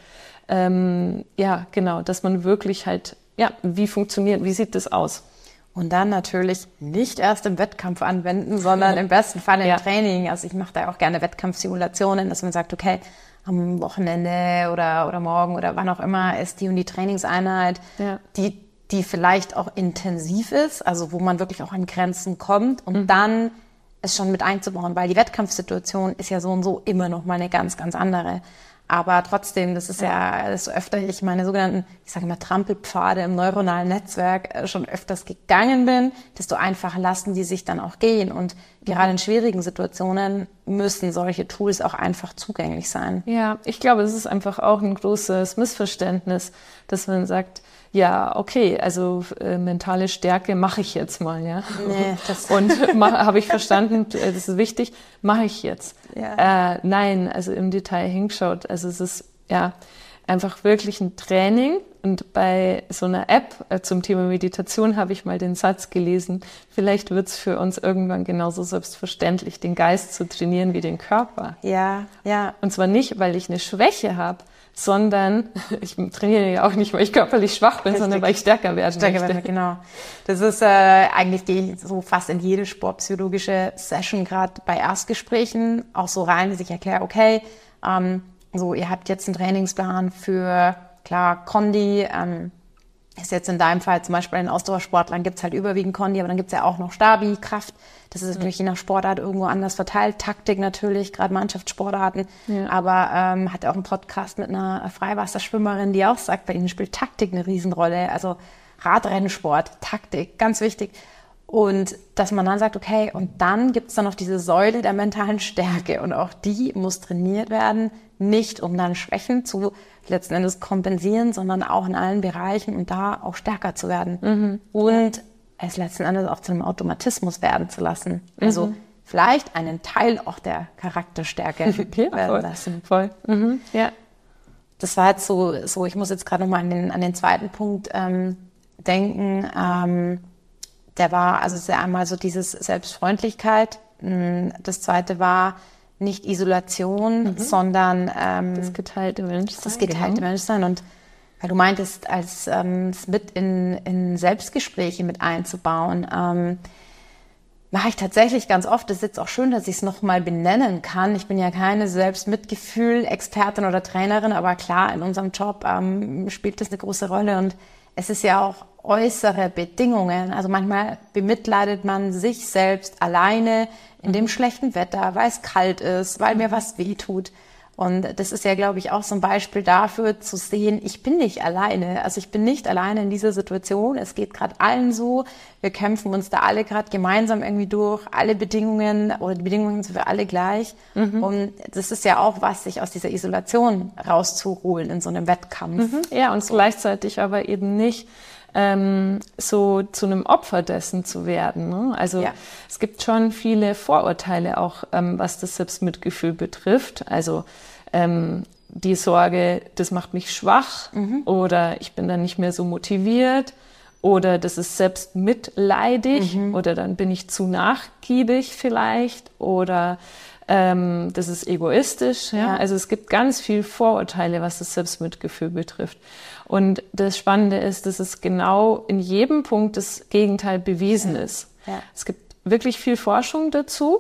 ähm, ja, genau, dass man wirklich halt, ja, wie funktioniert, wie sieht das aus? Und dann natürlich nicht erst im Wettkampf anwenden, sondern im besten Fall im ja. Training. Also ich mache da auch gerne Wettkampfsimulationen, dass man sagt, okay, am Wochenende oder, oder morgen oder wann auch immer ist die und die Trainingseinheit, ja. die, die vielleicht auch intensiv ist, also wo man wirklich auch an Grenzen kommt und mhm. dann es schon mit einzubauen, weil die Wettkampfsituation ist ja so und so immer noch mal eine ganz, ganz andere. Aber trotzdem, das ist ja, desto öfter ich meine sogenannten, ich sage immer Trampelpfade im neuronalen Netzwerk schon öfters gegangen bin, desto einfacher lassen die sich dann auch gehen. Und gerade in schwierigen Situationen müssen solche Tools auch einfach zugänglich sein. Ja, ich glaube, es ist einfach auch ein großes Missverständnis, dass man sagt, ja, okay, also äh, mentale Stärke mache ich jetzt mal, ja. Nee, das und habe ich verstanden, das ist wichtig, mache ich jetzt. Ja. Äh, nein, also im Detail hingeschaut. Also es ist ja einfach wirklich ein Training. Und bei so einer App äh, zum Thema Meditation habe ich mal den Satz gelesen, vielleicht wird es für uns irgendwann genauso selbstverständlich, den Geist zu trainieren wie den Körper. Ja, ja. Und zwar nicht, weil ich eine Schwäche habe, sondern ich trainiere ja auch nicht, weil ich körperlich schwach bin, Richtig. sondern weil ich stärker werden stärker möchte. Werden, genau. Das ist äh, eigentlich gehe ich so fast in jede sportpsychologische Session, gerade bei Erstgesprächen, auch so rein, dass ich erkläre, okay, ähm, so ihr habt jetzt einen Trainingsplan für, klar, Kondi, ähm, ist jetzt in deinem Fall zum Beispiel bei den Ausdauersportlern gibt's halt überwiegend Kondi, aber dann gibt's ja auch noch Stabi, Kraft. Das ist natürlich je nach Sportart irgendwo anders verteilt. Taktik natürlich, gerade Mannschaftssportarten. Ja. Aber ähm, hat auch einen Podcast mit einer Freiwasserschwimmerin, die auch sagt, bei ihnen spielt Taktik eine Riesenrolle. Also Radrennsport, Taktik, ganz wichtig. Und dass man dann sagt, okay, und dann gibt's dann noch diese Säule der mentalen Stärke. Und auch die muss trainiert werden, nicht um dann Schwächen zu letzten Endes kompensieren, sondern auch in allen Bereichen und da auch stärker zu werden. Mhm. Und es letzten Endes auch zu einem Automatismus werden zu lassen. Also mhm. vielleicht einen Teil auch der Charakterstärke ja, werden voll. lassen. Voll. Mhm. Ja. Das war jetzt so, so ich muss jetzt gerade nochmal an den, an den zweiten Punkt ähm, denken. Ähm, der war, also es ist ja einmal so dieses Selbstfreundlichkeit. Das zweite war nicht Isolation, mhm. sondern ähm, das geteilte Menschsein. Das geteilte genau. Menschsein. Und weil du meintest, als ähm, es mit in, in Selbstgespräche mit einzubauen, ähm, mache ich tatsächlich ganz oft. Das ist jetzt auch schön, dass ich es nochmal benennen kann. Ich bin ja keine Selbstmitgefühl-Expertin oder Trainerin, aber klar, in unserem Job ähm, spielt das eine große Rolle. Und es ist ja auch äußere Bedingungen. Also manchmal bemitleidet man sich selbst alleine in dem schlechten Wetter, weil es kalt ist, weil mir was wehtut. Und das ist ja, glaube ich, auch so ein Beispiel dafür zu sehen, ich bin nicht alleine. Also ich bin nicht alleine in dieser Situation. Es geht gerade allen so. Wir kämpfen uns da alle gerade gemeinsam irgendwie durch. Alle Bedingungen oder die Bedingungen sind für alle gleich. Mhm. Und das ist ja auch was, sich aus dieser Isolation rauszuholen in so einem Wettkampf. Mhm. Ja, und so. Gleichzeitig aber eben nicht ähm, so zu einem Opfer dessen zu werden. Ne? Also ja. es gibt schon viele Vorurteile auch, ähm, was das Selbstmitgefühl betrifft. Also ähm, die Sorge, das macht mich schwach mhm. oder ich bin dann nicht mehr so motiviert oder das ist selbstmitleidig mhm. oder dann bin ich zu nachgiebig vielleicht oder ähm, das ist egoistisch. Ja? Ja. Also es gibt ganz viel Vorurteile, was das Selbstmitgefühl betrifft. Und das Spannende ist, dass es genau in jedem Punkt das Gegenteil bewiesen ja. ist. Ja. Es gibt wirklich viel Forschung dazu,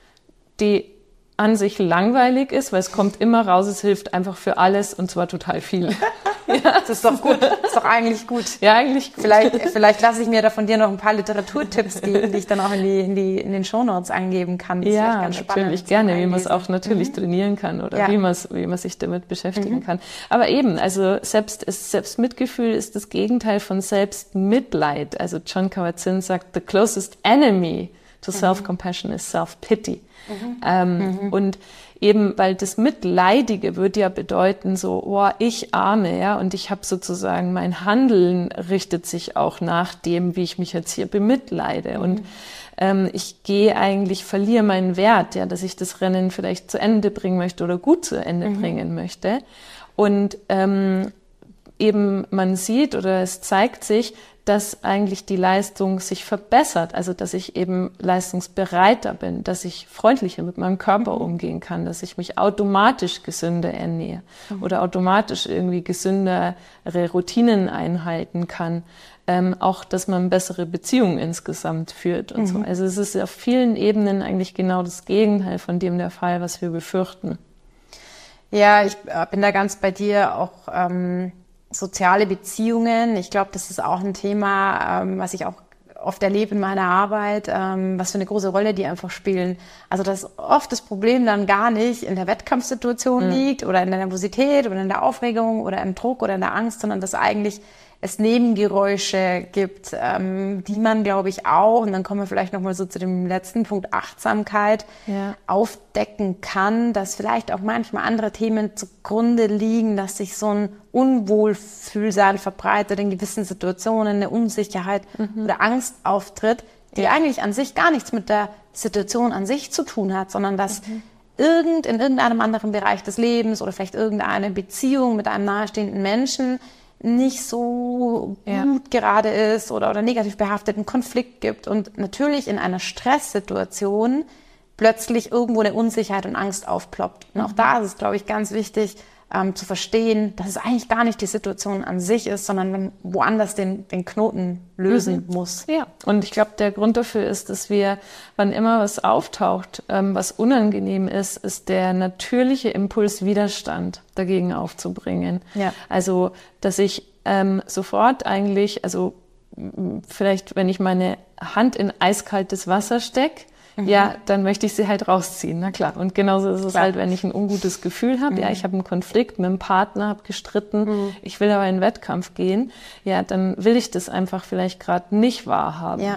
die an sich langweilig ist, weil es kommt immer raus, es hilft einfach für alles und zwar total viel. Ja. Das ist doch gut. Das ist doch eigentlich gut. Ja, eigentlich gut. Vielleicht, vielleicht lasse ich mir da von dir noch ein paar Literaturtipps geben, die ich dann auch in, die, in, die, in den Shownotes angeben kann. Das ja, ganz natürlich gerne, wie man es auch natürlich mhm. trainieren kann oder ja. wie man wie man sich damit beschäftigen mhm. kann. Aber eben, also selbst ist, Selbstmitgefühl ist das Gegenteil von Selbstmitleid. Also John Kabat-Zinn sagt, the closest enemy to mhm. self-compassion is self-pity. Mhm. Ähm, mhm. Und eben, weil das Mitleidige würde ja bedeuten, so, oh, ich arme, ja, und ich habe sozusagen, mein Handeln richtet sich auch nach dem, wie ich mich jetzt hier bemitleide. Mhm. Und ähm, ich gehe eigentlich, verliere meinen Wert, ja, dass ich das Rennen vielleicht zu Ende bringen möchte oder gut zu Ende mhm. bringen möchte. Und ähm, eben man sieht oder es zeigt sich, dass eigentlich die Leistung sich verbessert, also dass ich eben leistungsbereiter bin, dass ich freundlicher mit meinem Körper umgehen kann, dass ich mich automatisch gesünder ernähre mhm. oder automatisch irgendwie gesündere Routinen einhalten kann. Ähm, auch, dass man bessere Beziehungen insgesamt führt und mhm. so. Also es ist auf vielen Ebenen eigentlich genau das Gegenteil von dem der Fall, was wir befürchten. Ja, ich bin da ganz bei dir, auch ähm soziale Beziehungen. Ich glaube, das ist auch ein Thema, ähm, was ich auch oft erlebe in meiner Arbeit, ähm, was für eine große Rolle die einfach spielen. Also, dass oft das Problem dann gar nicht in der Wettkampfsituation mhm. liegt oder in der Nervosität oder in der Aufregung oder im Druck oder in der Angst, sondern dass eigentlich es Nebengeräusche gibt, ähm, die man, glaube ich, auch, und dann kommen wir vielleicht nochmal so zu dem letzten Punkt, Achtsamkeit, ja. aufdecken kann, dass vielleicht auch manchmal andere Themen zugrunde liegen, dass sich so ein Unwohlfühlsein verbreitet in gewissen Situationen, eine Unsicherheit mhm. oder Angst auftritt, die ja. eigentlich an sich gar nichts mit der Situation an sich zu tun hat, sondern dass mhm. irgend, in irgendeinem anderen Bereich des Lebens oder vielleicht irgendeine Beziehung mit einem nahestehenden Menschen nicht so ja. gut gerade ist oder, oder negativ behaftet, einen Konflikt gibt und natürlich in einer Stresssituation plötzlich irgendwo eine Unsicherheit und Angst aufploppt. Und auch mhm. da ist es, glaube ich, ganz wichtig ähm, zu verstehen, dass es eigentlich gar nicht die Situation an sich ist, sondern man woanders den, den Knoten lösen mhm. muss. Ja, und ich glaube, der Grund dafür ist, dass wir, wann immer was auftaucht, ähm, was unangenehm ist, ist der natürliche Impuls, Widerstand dagegen aufzubringen. Ja. Also, dass ich ähm, sofort eigentlich, also vielleicht, wenn ich meine Hand in eiskaltes Wasser stecke, mhm. ja, dann möchte ich sie halt rausziehen, na klar. Und genauso ist es klar. halt, wenn ich ein ungutes Gefühl habe, mhm. ja, ich habe einen Konflikt mit einem Partner, habe gestritten, mhm. ich will aber in den Wettkampf gehen, ja, dann will ich das einfach vielleicht gerade nicht wahrhaben. Ja.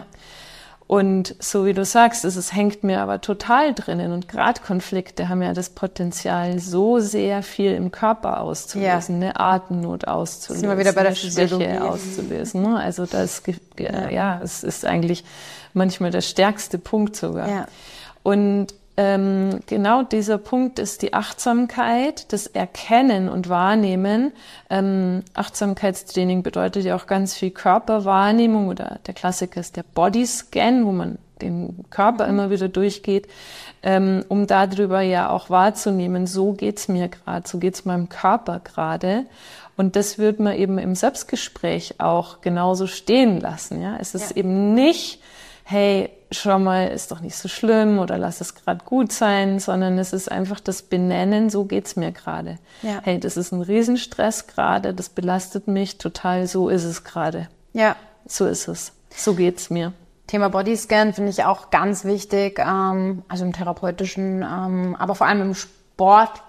Und so wie du sagst, es, es hängt mir aber total drinnen. Und gerade Konflikte haben ja das Potenzial, so sehr viel im Körper auszulösen, ja. eine Atemnot auszulösen, sind wir wieder bei der eine Schwäche auszulösen. Ne? Also das, ja. ja, es ist eigentlich manchmal der stärkste Punkt sogar. Ja. Und ähm, genau dieser Punkt ist die Achtsamkeit, das Erkennen und Wahrnehmen. Ähm, Achtsamkeitstraining bedeutet ja auch ganz viel Körperwahrnehmung oder der Klassiker ist der Bodyscan, wo man den Körper mhm. immer wieder durchgeht, ähm, um darüber ja auch wahrzunehmen, so geht's mir gerade, so geht's meinem Körper gerade. Und das wird man eben im Selbstgespräch auch genauso stehen lassen. Ja, es ist ja. eben nicht, hey, schau mal, ist doch nicht so schlimm oder lass es gerade gut sein, sondern es ist einfach das Benennen, so geht's mir gerade. Ja. Hey, das ist ein Riesenstress gerade, das belastet mich total, so ist es gerade. Ja. So ist es. So geht's mir. Thema Bodyscan finde ich auch ganz wichtig, ähm, also im therapeutischen, ähm, aber vor allem im Sport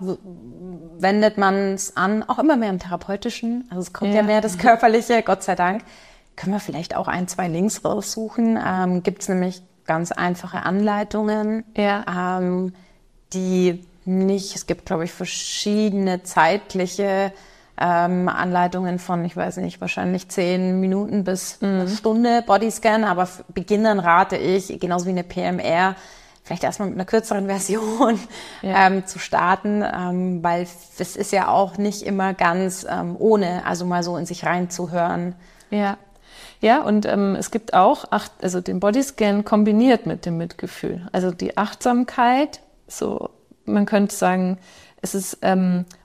wendet man es an, auch immer mehr im therapeutischen, also es kommt ja, ja mehr das Körperliche, Gott sei Dank. Können wir vielleicht auch ein, zwei Links raussuchen. Ähm, gibt es nämlich ganz einfache Anleitungen, ja. ähm, die nicht, es gibt, glaube ich, verschiedene zeitliche ähm, Anleitungen von, ich weiß nicht, wahrscheinlich zehn Minuten bis mhm. eine Stunde Bodyscan, aber Beginnern rate ich, genauso wie eine P M R, vielleicht erstmal mit einer kürzeren Version ja. ähm, zu starten, ähm, weil es ist ja auch nicht immer ganz ähm, ohne, also mal so in sich reinzuhören. Ja. Ja, und ähm, es gibt auch acht, also den Bodyscan kombiniert mit dem Mitgefühl. Also die Achtsamkeit, so man könnte sagen, es ist ähm,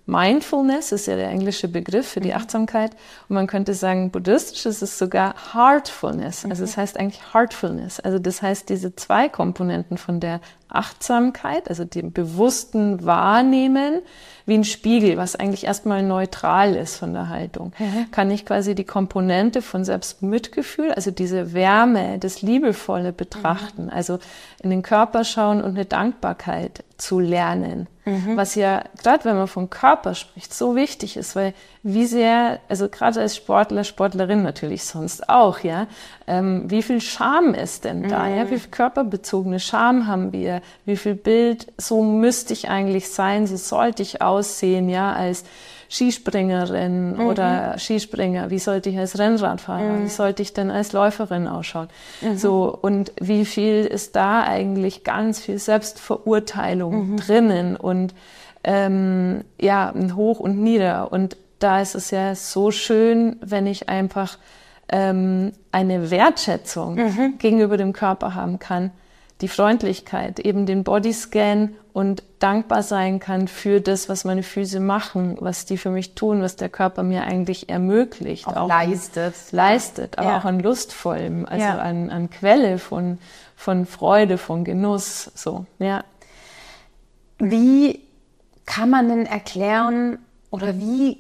Mindfulness ist ja der englische Begriff für die Achtsamkeit. Und man könnte sagen, buddhistisch ist es sogar Heartfulness. Also es heißt eigentlich Heartfulness. Also das heißt, diese zwei Komponenten von der Achtsamkeit, also dem bewussten Wahrnehmen, wie ein Spiegel, was eigentlich erstmal neutral ist von der Haltung, mhm. kann ich quasi die Komponente von Selbstmitgefühl, also diese Wärme, das Liebevolle betrachten, mhm. also in den Körper schauen und eine Dankbarkeit zu lernen, mhm. was ja, gerade wenn man vom Körper spricht, so wichtig ist, weil wie sehr, also gerade als Sportler, Sportlerin natürlich sonst auch, ja, ähm, wie viel Scham ist denn da, mhm. ja, wie viel körperbezogene Scham haben wir, wie viel Bild, so müsste ich eigentlich sein, so sollte ich aussehen, ja, als Skispringerin mhm. oder Skispringer, wie sollte ich als Rennradfahrer, mhm. wie sollte ich denn als Läuferin ausschauen, mhm. so, und wie viel ist da eigentlich ganz viel Selbstverurteilung mhm. drinnen und ähm, ja, ein Hoch und Nieder, und da ist es ja so schön, wenn ich einfach ähm, eine Wertschätzung mhm. gegenüber dem Körper haben kann, die Freundlichkeit, eben den Bodyscan und dankbar sein kann für das, was meine Füße machen, was die für mich tun, was der Körper mir eigentlich ermöglicht. Auch, auch leistet. Leistet, aber ja. auch an Lustvollem, also ja. an, an Quelle von, von Freude, von Genuss, so, ja. Wie kann man denn erklären oder wie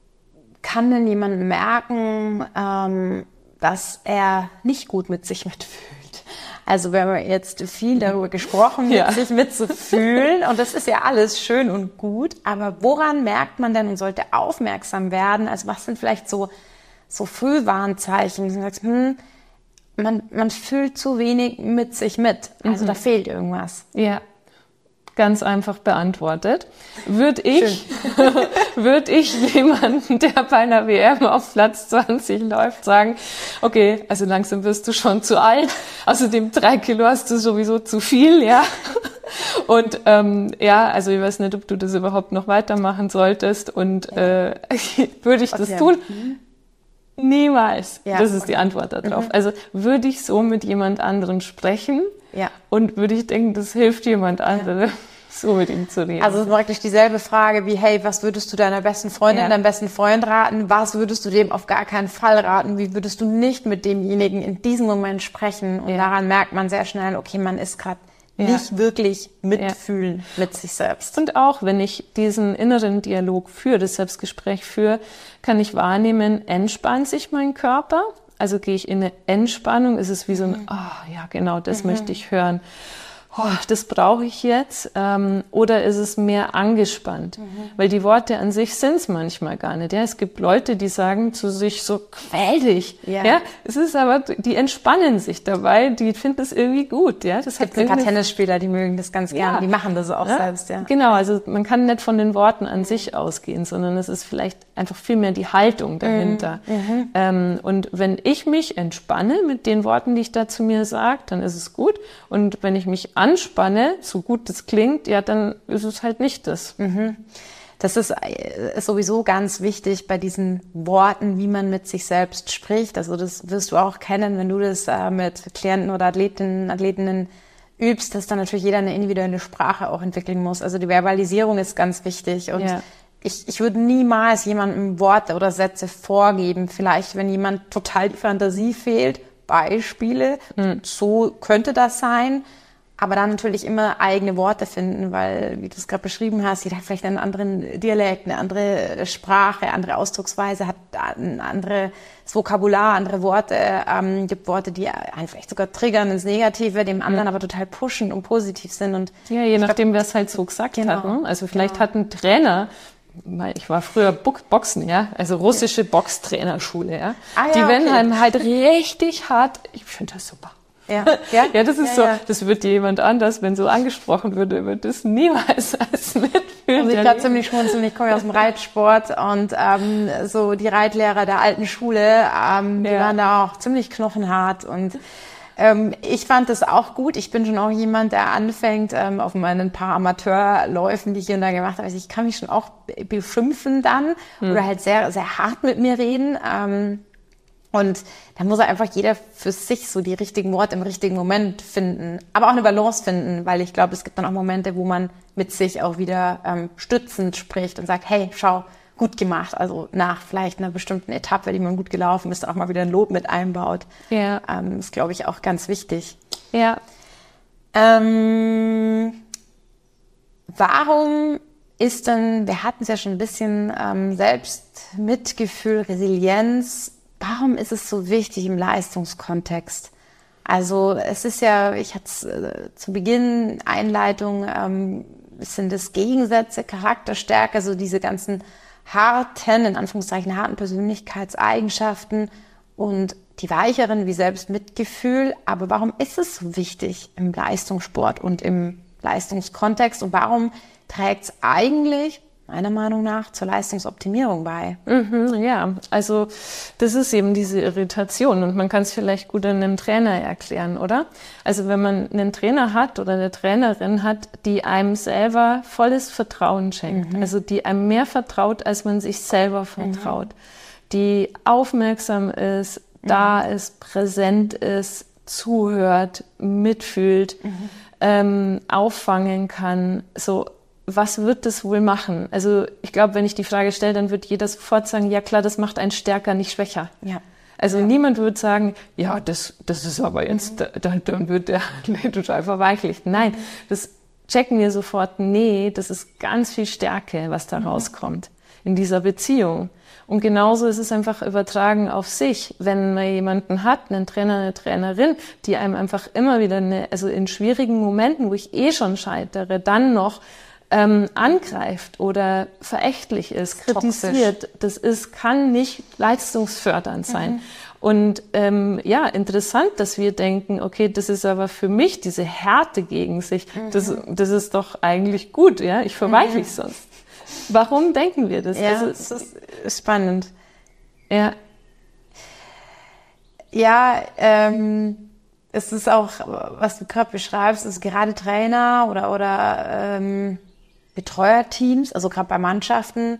kann denn jemand merken, ähm, dass er nicht gut mit sich mitfühlt? Also wir haben jetzt viel darüber gesprochen, mit ja. sich mitzufühlen, und das ist ja alles schön und gut, aber woran merkt man denn und sollte aufmerksam werden? Also was sind vielleicht so, so Frühwarnzeichen? Du sagst, hm, man, man fühlt zu wenig mit sich mit, also mhm. da fehlt irgendwas. Ja. Ganz einfach beantwortet. Würde ich, würde ich jemanden, der bei einer W M auf Platz zwanzig läuft, sagen, okay, also langsam wirst du schon zu alt, außerdem drei Kilo hast du sowieso zu viel, ja. Und ähm, ja, also ich weiß nicht, ob du das überhaupt noch weitermachen solltest, und äh, würde ich das okay. tun? Niemals. Ja, das ist okay. die Antwort darauf. Mhm. Also würde ich so mit jemand anderem sprechen, ja. und würde ich denken, das hilft jemand anderem, ja. so mit ihm zu reden. Also es ist wirklich dieselbe Frage wie, hey, was würdest du deiner besten Freundin, ja. deinem besten Freund raten? Was würdest du dem auf gar keinen Fall raten? Wie würdest du nicht mit demjenigen in diesem Moment sprechen? Und ja. daran merkt man sehr schnell, okay, man ist gerade ja. nicht wirklich mitfühlen ja. mit sich selbst. Und auch wenn ich diesen inneren Dialog führe, das Selbstgespräch führe, kann ich wahrnehmen, entspannt sich mein Körper? Also gehe ich in eine Entspannung, ist es wie so ein, ah, oh, ja, genau, das mhm. möchte ich hören. Oh, das brauche ich jetzt, ähm, oder ist es mehr angespannt? Mhm. Weil die Worte an sich sind es manchmal gar nicht. Ja? Es gibt Leute, die sagen zu sich so, quäl dich. Ja. Ja? Es ist aber, die entspannen sich dabei, die finden es irgendwie gut. Ja? Das es gibt ein paar Tennisspieler, die mögen das ganz gerne, ja. die machen das auch ja? selbst. Ja. Genau, also man kann nicht von den Worten an sich ausgehen, sondern es ist vielleicht einfach viel mehr die Haltung dahinter. Mhm. Ähm, und wenn ich mich entspanne mit den Worten, die ich da zu mir sage, dann ist es gut. Und wenn ich mich anspanne, so gut das klingt, ja, dann ist es halt nicht das. Mhm. Das ist, ist sowieso ganz wichtig bei diesen Worten, wie man mit sich selbst spricht. Also das wirst du auch kennen, wenn du das äh, mit Klienten oder Athletinnen, Athletinnen übst, dass dann natürlich jeder eine individuelle Sprache auch entwickeln muss. Also die Verbalisierung ist ganz wichtig. Und ja. ich, ich würde niemals jemandem Worte oder Sätze vorgeben. Vielleicht, wenn jemand total die Fantasie fehlt, Beispiele, hm. so könnte das sein. Aber dann natürlich immer eigene Worte finden, weil, wie du es gerade beschrieben hast, jeder hat vielleicht einen anderen Dialekt, eine andere Sprache, andere Ausdrucksweise, hat ein anderes Vokabular, andere Worte, ähm, gibt Worte, die einen vielleicht sogar triggern ins Negative, dem anderen aber total pushen und positiv sind. Und ja, je nachdem, wer es halt so gesagt genau. hat. Ne? Also vielleicht ja. hat ein Trainer, ich war früher Boxen, ja, also russische Boxtrainerschule, ja. Ah, ja die werden okay. einem halt richtig hart, ich finde das super. Ja, ja, ja, das ist ja, so, ja. das wird jemand anders, wenn so angesprochen würde, wird das niemals als mitfühlen. Also ich gerade ziemlich schmunzeln, ich komme ja aus dem Reitsport und ähm, so die Reitlehrer der alten Schule, ähm, ja. die waren da auch ziemlich knochenhart und ähm, ich fand das auch gut. Ich bin schon auch jemand, der anfängt ähm, auf meinen paar Amateurläufen, die ich hier und da gemacht habe. Also ich kann mich schon auch beschimpfen dann hm. oder halt sehr, sehr hart mit mir reden. Ähm, Und da muss einfach jeder für sich so die richtigen Worte im richtigen Moment finden, aber auch eine Balance finden, weil ich glaube, es gibt dann auch Momente, wo man mit sich auch wieder ähm, stützend spricht und sagt, hey, schau, gut gemacht. Also nach vielleicht einer bestimmten Etappe, die man gut gelaufen ist, auch mal wieder ein Lob mit einbaut. Ja. Ähm, ist, glaube ich, auch ganz wichtig. Ja. Ähm, warum ist denn, wir hatten es ja schon ein bisschen, ähm, Selbstmitgefühl, Resilienz, warum ist es so wichtig im Leistungskontext? Also es ist ja, ich hatte es äh, zu Beginn, Einleitung, ähm, sind es Gegensätze, Charakterstärke, so diese ganzen harten, in Anführungszeichen harten Persönlichkeitseigenschaften und die weicheren wie Selbstmitgefühl. Aber warum ist es so wichtig im Leistungssport und im Leistungskontext und warum trägt es eigentlich meiner Meinung nach zur Leistungsoptimierung bei? Mhm, ja, also das ist eben diese Irritation und man kann es vielleicht gut an einem Trainer erklären, oder? Also wenn man einen Trainer hat oder eine Trainerin hat, die einem selber volles Vertrauen schenkt, mhm. also die einem mehr vertraut, als man sich selber vertraut, mhm. die aufmerksam ist, mhm. da ist, präsent ist, zuhört, mitfühlt, mhm. ähm, auffangen kann, so. Was wird das wohl machen? Also ich glaube, wenn ich die Frage stelle, dann wird jeder sofort sagen, ja klar, das macht einen stärker, nicht schwächer. Ja. Also ja. niemand wird sagen, ja, das, das ist aber jetzt, mhm. da, dann wird der total verweichlicht. Nein, das checken wir sofort, nee, das ist ganz viel Stärke, was da mhm. rauskommt in dieser Beziehung. Und genauso ist es einfach übertragen auf sich. Wenn man jemanden hat, einen Trainer, eine Trainerin, die einem einfach immer wieder, eine, also in schwierigen Momenten, wo ich eh schon scheitere, dann noch Ähm, angreift oder verächtlich ist, kritisiert, toxisch. Das ist, kann nicht leistungsfördernd sein. Mhm. Und ähm, ja, interessant, dass wir denken, okay, das ist aber für mich diese Härte gegen sich, mhm. das, das ist doch eigentlich gut, ja, ich verweigere mhm. sonst. Warum denken wir das? Ja, also, das ist spannend. Ja, ja, ähm, es ist auch, was du gerade beschreibst, ist gerade Trainer oder oder ähm, Betreuerteams, also gerade bei Mannschaften.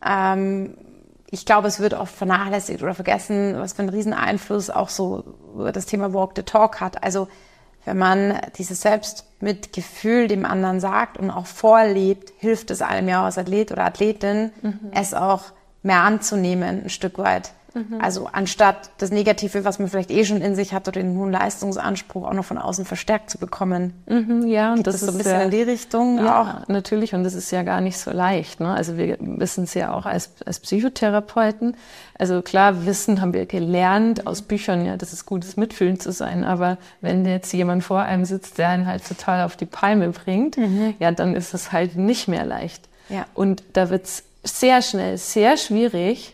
Ähm, ich glaube, es wird oft vernachlässigt oder vergessen, was für einen riesen Einfluss auch so das Thema Walk the Talk hat. Also wenn man dieses Selbstmitgefühl dem anderen sagt und auch vorlebt, hilft es einem ja als Athlet oder Athletin, mhm. es auch mehr anzunehmen, ein Stück weit. Mhm. Also anstatt das Negative, was man vielleicht eh schon in sich hat oder den hohen Leistungsanspruch auch noch von außen verstärkt zu bekommen. Mhm, ja, und Geht das, das ist so ein bisschen ja, in die Richtung ja, auch. Natürlich, und das ist ja gar nicht so leicht, ne? Also wir wissen es ja auch als, als Psychotherapeuten. Also klar, Wissen haben wir gelernt aus Büchern, ja, das ist gutes Mitfühlen zu sein. Aber wenn jetzt jemand vor einem sitzt, der einen halt total auf die Palme bringt, mhm. ja, dann ist es halt nicht mehr leicht. Ja. Und da wird's sehr schnell, sehr schwierig,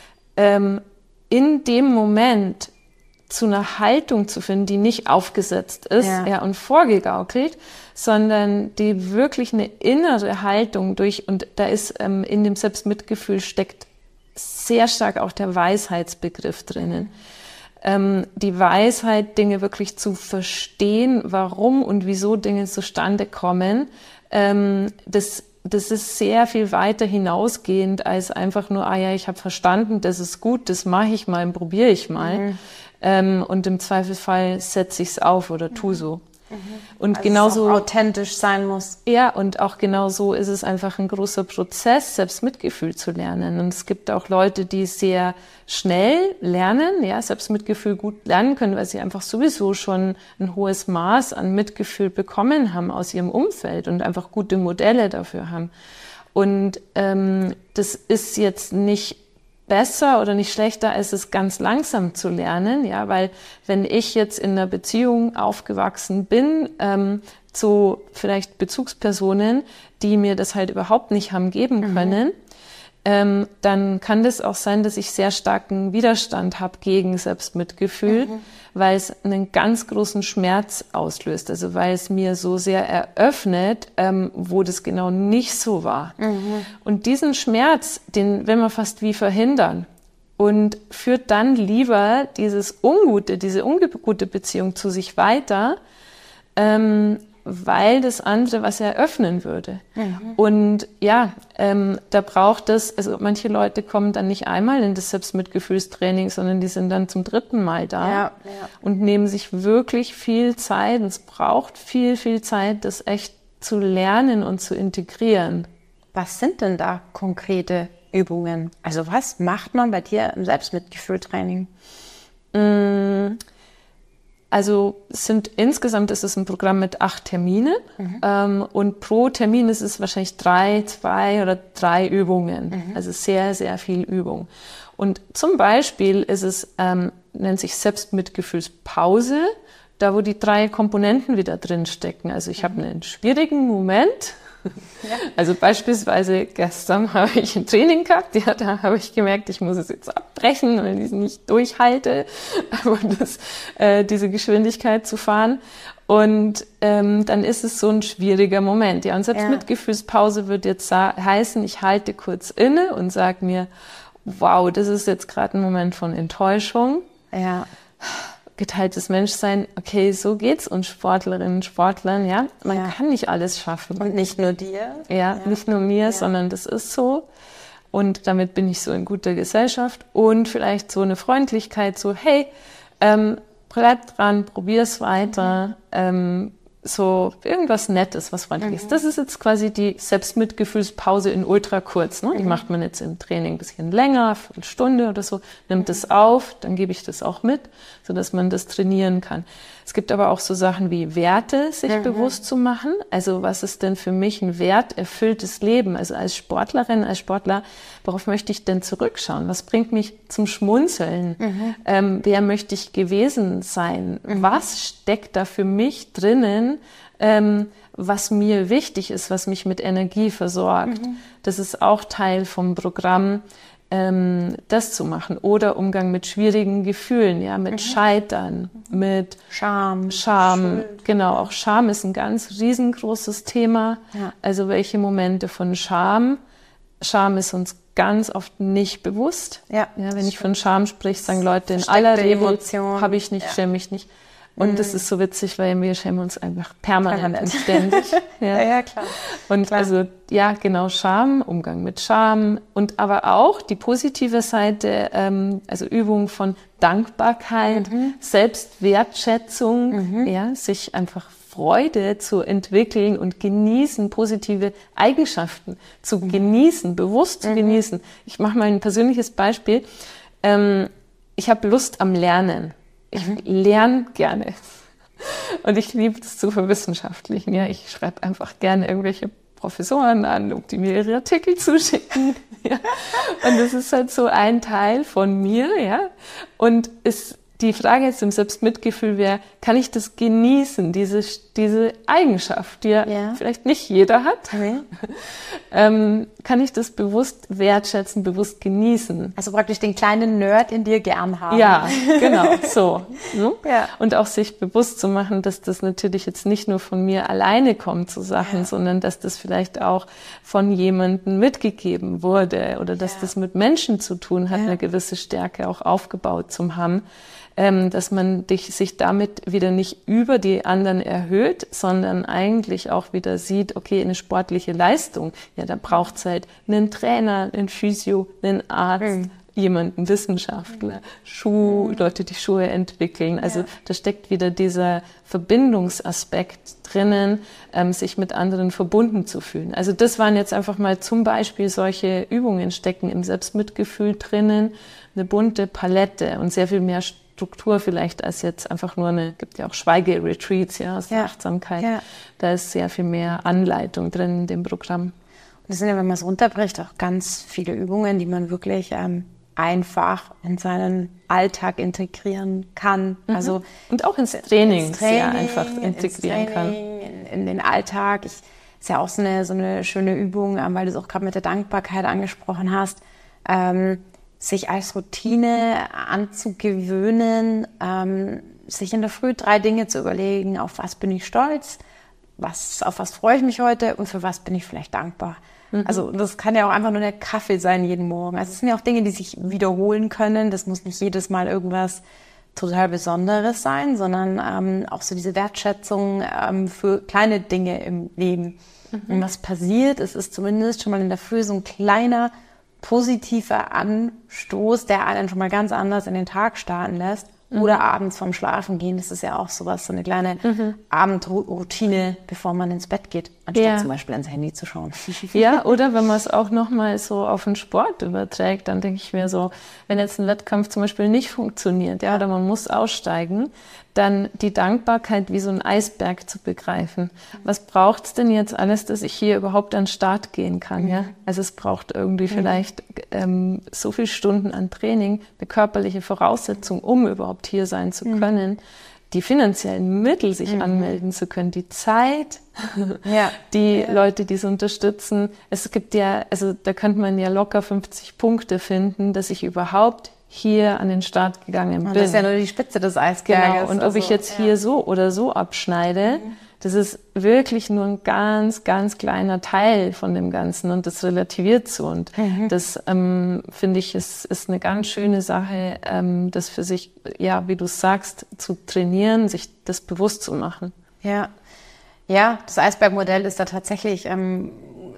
ähm, in dem Moment zu einer Haltung zu finden, die nicht aufgesetzt ist ja. Ja, und vorgegaukelt, sondern die wirklich eine innere Haltung durch, und da ist ähm, in dem Selbstmitgefühl steckt sehr stark auch der Weisheitsbegriff drinnen. Ähm, die Weisheit, Dinge wirklich zu verstehen, warum und wieso Dinge zustande kommen, ähm, das Das ist sehr viel weiter hinausgehend als einfach nur, ah ja, ich habe verstanden, das ist gut, das mache ich mal, probiere ich mal. Mhm. Ähm, und im Zweifelsfall setze ich es auf oder tu so. Mhm. Und also genauso es auch authentisch sein muss. Ja, und auch genauso ist es einfach ein großer Prozess, Selbstmitgefühl zu lernen. Und es gibt auch Leute, die sehr schnell lernen, ja, Selbstmitgefühl gut lernen können, weil sie einfach sowieso schon ein hohes Maß an Mitgefühl bekommen haben aus ihrem Umfeld und einfach gute Modelle dafür haben. Und ähm, das ist jetzt nicht besser oder nicht schlechter, als es ganz langsam zu lernen, ja, weil wenn ich jetzt in einer Beziehung aufgewachsen bin, ähm, zu vielleicht Bezugspersonen, die mir das halt überhaupt nicht haben geben können, mhm. ähm, dann kann das auch sein, dass ich sehr starken Widerstand habe gegen Selbstmitgefühl, mhm. weil es einen ganz großen Schmerz auslöst, also weil es mir so sehr eröffnet, ähm, wo das genau nicht so war. Mhm. Und diesen Schmerz, den will man fast wie verhindern und führt dann lieber dieses Ungute, diese ungute Beziehung zu sich weiter, ähm, weil das andere was eröffnen würde. Mhm. Und ja, ähm, da braucht es, also manche Leute kommen dann nicht einmal in das Selbstmitgefühlstraining, sondern die sind dann zum dritten Mal da ja, ja. und nehmen sich wirklich viel Zeit. Und es braucht viel, viel Zeit, das echt zu lernen und zu integrieren. Was sind denn da konkrete Übungen? Also was macht man bei dir im Selbstmitgefühltraining? Mmh. Also sind insgesamt ist es ein Programm mit acht Terminen mhm. ähm, und pro Termin ist es wahrscheinlich drei, zwei oder drei Übungen. Mhm. Also sehr, sehr viel Übung. Und zum Beispiel ist es, ähm, nennt sich Selbstmitgefühlspause, da wo die drei Komponenten wieder drin stecken. Also ich mhm. habe einen schwierigen Moment. Ja. Also beispielsweise gestern habe ich ein Training gehabt, ja, da habe ich gemerkt, ich muss es jetzt abbrechen, weil ich es nicht durchhalte, aber das, äh, diese Geschwindigkeit zu fahren. Und ähm, dann ist es so ein schwieriger Moment. Ja, und Selbstmitgefühlspause wird jetzt sa- heißen, ich halte kurz inne und sage mir, wow, das ist jetzt gerade ein Moment von Enttäuschung. Ja. Geteiltes Menschsein, okay, so geht's uns Sportlerinnen und Sportlern, ja. Man ja. kann nicht alles schaffen. Und nicht nur dir. Ja, ja. nicht nur mir, ja. sondern das ist so. Und damit bin ich so in guter Gesellschaft. Und vielleicht so eine Freundlichkeit, so, hey, ähm, bleib dran, probier's weiter. Mhm. Ähm, so irgendwas Nettes, was Freundliches. Mhm. Das ist jetzt quasi die Selbstmitgefühlspause in ultra kurz. Ne? Die mhm. macht man jetzt im Training ein bisschen länger, eine Stunde oder so, nimmt mhm. es auf, dann gebe ich das auch mit, sodass man das trainieren kann. Es gibt aber auch so Sachen wie Werte, sich mhm. bewusst zu machen. Also was ist denn für mich ein werterfülltes Leben? Also als Sportlerin, als Sportler, worauf möchte ich denn zurückschauen? Was bringt mich zum Schmunzeln? Mhm. Ähm, wer möchte ich gewesen sein? Mhm. Was steckt da für mich drinnen, ähm, was mir wichtig ist, was mich mit Energie versorgt? Mhm. Das ist auch Teil vom Programm, ähm, das zu machen. Oder Umgang mit schwierigen Gefühlen, ja, mit mhm. Scheitern, mhm. mit Scham. Scham, Schuld. Genau, auch Scham ist ein ganz riesengroßes Thema. Ja. Also welche Momente von Scham? Scham ist uns ganz oft nicht bewusst. Ja, ja, wenn ich von Scham spreche, sagen Leute, in aller Regel habe ich nicht, ja. schäme ich nicht. Und das ist so witzig, weil wir schämen uns einfach permanent, permanent. und ständig. Ja. ja, ja, klar. Und klar. also, ja, genau, Scham, Umgang mit Scham und aber auch die positive Seite, ähm, also Übung von Dankbarkeit, mhm. Selbstwertschätzung, mhm. ja, sich einfach Freude zu entwickeln und genießen, positive Eigenschaften zu mhm. genießen, bewusst zu mhm. genießen. Ich mache mal ein persönliches Beispiel. Ähm, ich habe Lust am Lernen. Ich mhm. lerne gerne und ich liebe es zu verwissenschaftlichen. Ja, ich schreibe einfach gerne irgendwelche Professoren an, ob die mir ihre Artikel zuschicken. Ja. Und das ist halt so ein Teil von mir. Ja. Und es, die Frage jetzt im Selbstmitgefühl wäre, kann ich das genießen, diese, diese Eigenschaft, die ja, ja vielleicht nicht jeder hat, okay. ähm, kann ich das bewusst wertschätzen, bewusst genießen. Also praktisch den kleinen Nerd in dir gern haben. Ja, genau, so. Ne? Ja. Und auch sich bewusst zu machen, dass das natürlich jetzt nicht nur von mir alleine kommt zu Sachen, ja. sondern dass das vielleicht auch von jemandem mitgegeben wurde oder dass ja. das mit Menschen zu tun hat, ja. eine gewisse Stärke auch aufgebaut zu haben. Ähm, dass man dich, sich damit wieder nicht über die anderen erhöht, sondern eigentlich auch wieder sieht, okay, eine sportliche Leistung, ja, da braucht es halt einen Trainer, einen Physio, einen Arzt, mhm. jemanden, Wissenschaftler, Schuh, mhm. Leute, die Schuhe entwickeln. Also ja. da steckt wieder dieser Verbindungsaspekt drinnen, ähm, sich mit anderen verbunden zu fühlen. Also das waren jetzt einfach mal zum Beispiel solche Übungen, stecken im Selbstmitgefühl drinnen, eine bunte Palette und sehr viel mehr Struktur vielleicht als jetzt einfach nur eine, gibt ja auch Schweigeretreats, ja, aus der ja. Achtsamkeit. Ja. Da ist sehr viel mehr Anleitung drin in dem Programm. Und das sind ja, wenn man es runterbricht, auch ganz viele Übungen, die man wirklich ähm, einfach in seinen Alltag integrieren kann. Mhm. Also und auch ins Training, ins Training sehr einfach integrieren Training, kann. In, in den Alltag. Ich, ist ja auch so eine, so eine schöne Übung, ähm, weil du es auch gerade mit der Dankbarkeit angesprochen hast. Ähm, sich als Routine anzugewöhnen, ähm, sich in der Früh drei Dinge zu überlegen, auf was bin ich stolz, was, auf was freue ich mich heute und für was bin ich vielleicht dankbar. Mhm. Also das kann ja auch einfach nur der Kaffee sein jeden Morgen. Also es sind ja auch Dinge, die sich wiederholen können. Das muss nicht jedes Mal irgendwas total Besonderes sein, sondern ähm, auch so diese Wertschätzung ähm, für kleine Dinge im Leben. Mhm. Und was passiert, es ist zumindest schon mal in der Früh so ein kleiner positiver Anstoß, der einen schon mal ganz anders in den Tag starten lässt. Mhm. Oder abends vorm Schlafengehen, das ist ja auch sowas, so eine kleine mhm. Abendroutine, bevor man ins Bett geht, anstatt ja. zum Beispiel ins Handy zu schauen. Ja, oder wenn man es auch nochmal so auf den Sport überträgt, dann denke ich mir so, wenn jetzt ein Wettkampf zum Beispiel nicht funktioniert, ja, oder man muss aussteigen, dann die Dankbarkeit wie so ein Eisberg zu begreifen. Was braucht es denn jetzt alles, dass ich hier überhaupt an den Start gehen kann? Ja? Also es braucht irgendwie mhm. vielleicht ähm, so viele Stunden an Training, eine körperliche Voraussetzung, um überhaupt hier sein zu können, mhm. die finanziellen Mittel, sich mhm. anmelden zu können, die Zeit, ja. die ja. Leute, die es unterstützen. Es gibt ja, also da könnte man ja locker fünfzig Punkte finden, dass ich überhaupt hier an den Start gegangen bin. Und das ist ja nur die Spitze des Eisberges. Genau. Und ob ich jetzt hier ja. so oder so abschneide, mhm. das ist wirklich nur ein ganz, ganz kleiner Teil von dem Ganzen und das relativiert so. Und mhm. das, ähm, finde ich, ist, ist eine ganz schöne Sache, ähm, das für sich, ja, wie du sagst, zu trainieren, sich das bewusst zu machen. Ja, ja, das Eisbergmodell ist da tatsächlich ähm,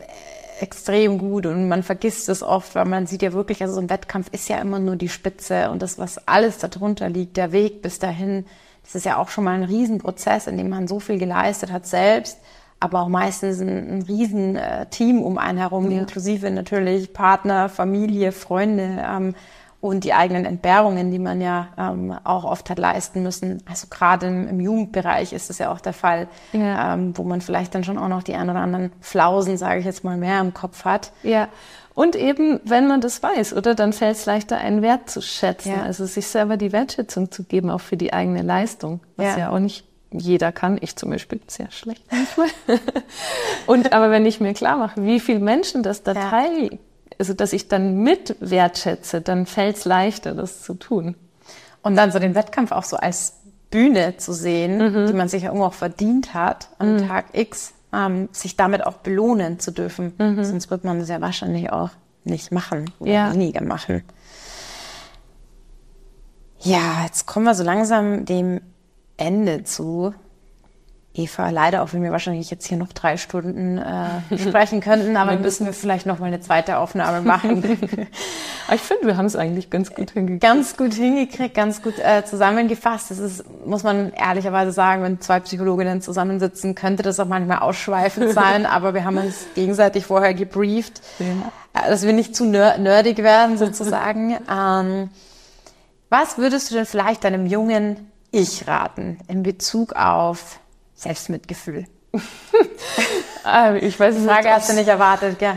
extrem gut und man vergisst es oft, weil man sieht ja wirklich, also so ein Wettkampf ist ja immer nur die Spitze und das, was alles darunter liegt, der Weg bis dahin, das ist ja auch schon mal ein Riesenprozess, in dem man so viel geleistet hat selbst, aber auch meistens ein, ein Riesenteam um einen herum, ja. inklusive natürlich Partner, Familie, Freunde ähm, und die eigenen Entbehrungen, die man ja ähm, auch oft hat leisten müssen. Also gerade im, im Jugendbereich ist das ja auch der Fall, ja. ähm, wo man vielleicht dann schon auch noch die ein oder anderen Flausen, sage ich jetzt mal, mehr im Kopf hat. Ja. Und eben, wenn man das weiß, oder, dann fällt es leichter, einen Wert zu schätzen. Ja. Also sich selber die Wertschätzung zu geben, auch für die eigene Leistung, was ja, ja auch nicht jeder kann. Ich zum Beispiel sehr schlecht manchmal. Und aber wenn ich mir klar mache, wie viele Menschen das da ja. teilen, also dass ich dann mit wertschätze, dann fällt es leichter, das zu tun. Und dann so den Wettkampf auch so als Bühne zu sehen, mhm. die man sich ja irgendwo auch verdient hat am mhm. Tag X, ähm, sich damit auch belohnen zu dürfen. Mhm. Sonst wird man das ja wahrscheinlich auch nicht machen oder ja. weniger machen. Ja, jetzt kommen wir so langsam dem Ende zu. Eva, leider, auch wenn wir wahrscheinlich jetzt hier noch drei Stunden äh, sprechen könnten, aber müssen wir vielleicht noch mal eine zweite Aufnahme machen. Ich finde, wir haben es eigentlich ganz gut hingekriegt. Ganz gut hingekriegt, ganz gut äh, zusammengefasst. Das ist, muss man ehrlicherweise sagen, wenn zwei Psychologinnen zusammensitzen, könnte das auch manchmal ausschweifend sein, aber wir haben uns gegenseitig vorher gebrieft, ja. dass wir nicht zu ner- nerdig werden sozusagen. ähm, was würdest du denn vielleicht deinem jungen Ich raten in Bezug auf Selbstmitgefühl? Ich weiß es Die Frage hast du nicht erwartet, gell?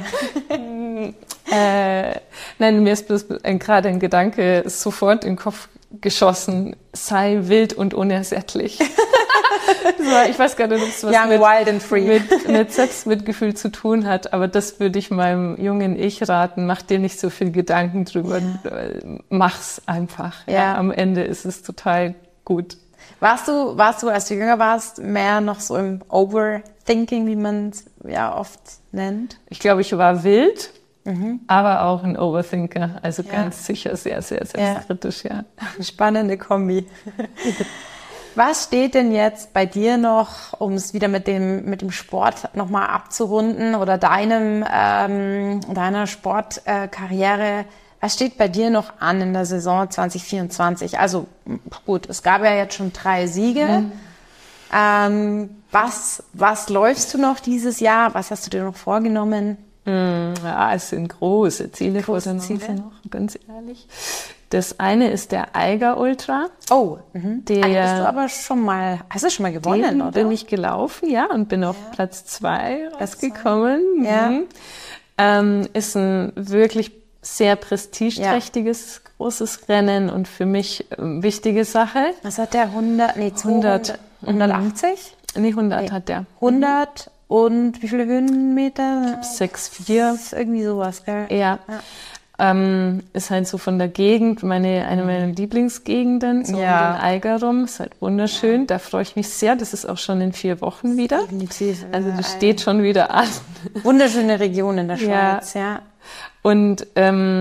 äh, nein, mir ist bloß ein, gerade ein Gedanke sofort in den Kopf geschossen. Sei wild und unersättlich. So, ich weiß gar nicht, ob es was Young, mit, wild and free. mit, mit Selbstmitgefühl zu tun hat, aber das würde ich meinem jungen Ich raten. Mach dir nicht so viel Gedanken drüber. Ja. Mach's einfach. Ja. Ja, am Ende ist es total gut. Warst du, warst du, als du jünger warst, mehr noch so im Overthinking, wie man es ja oft nennt? Ich glaube, ich war wild, mhm. aber auch ein Overthinker. Also ja. ganz sicher sehr, sehr selbstkritisch, ja. ja. Spannende Kombi. Was steht denn jetzt bei dir noch, um es wieder mit dem, mit dem Sport nochmal abzurunden oder deinem, ähm, deiner Sportkarriere? Äh, Was steht bei dir noch an in der Saison zwanzig vierundzwanzig? Also gut, es gab ja jetzt schon drei Siege. Mhm. Ähm, was, was läufst du noch dieses Jahr? Was hast du dir noch vorgenommen? Mhm, ja, es sind große Ziele vor der Nase noch, ganz ehrlich. Das eine ist der Eiger Ultra. Oh, mhm. der ah, bist du aber schon mal, hast du schon mal gewonnen, oder? Bin ich gelaufen, ja, und bin ja. auf Platz zwei rausgekommen. Ja. Mhm. Ähm, ist ein wirklich sehr prestigeträchtiges, ja. großes Rennen und für mich äh, wichtige Sache. Was hat der? hundert, nee, hundert, hundertachtzig? Nee, hundert nee. hat der. hundert und wie viele Höhenmeter? sechs Komma vier. Irgendwie sowas, gell? Ja. ja. Ähm, ist halt so von der Gegend, meine, eine meiner Lieblingsgegenden, so ja. um den Eiger rum. Ist halt wunderschön. Ja. Da freue ich mich sehr. Das ist auch schon in vier Wochen wieder. Also das steht schon wieder an. Wunderschöne Region in der Schweiz, ja. ja. Und ähm,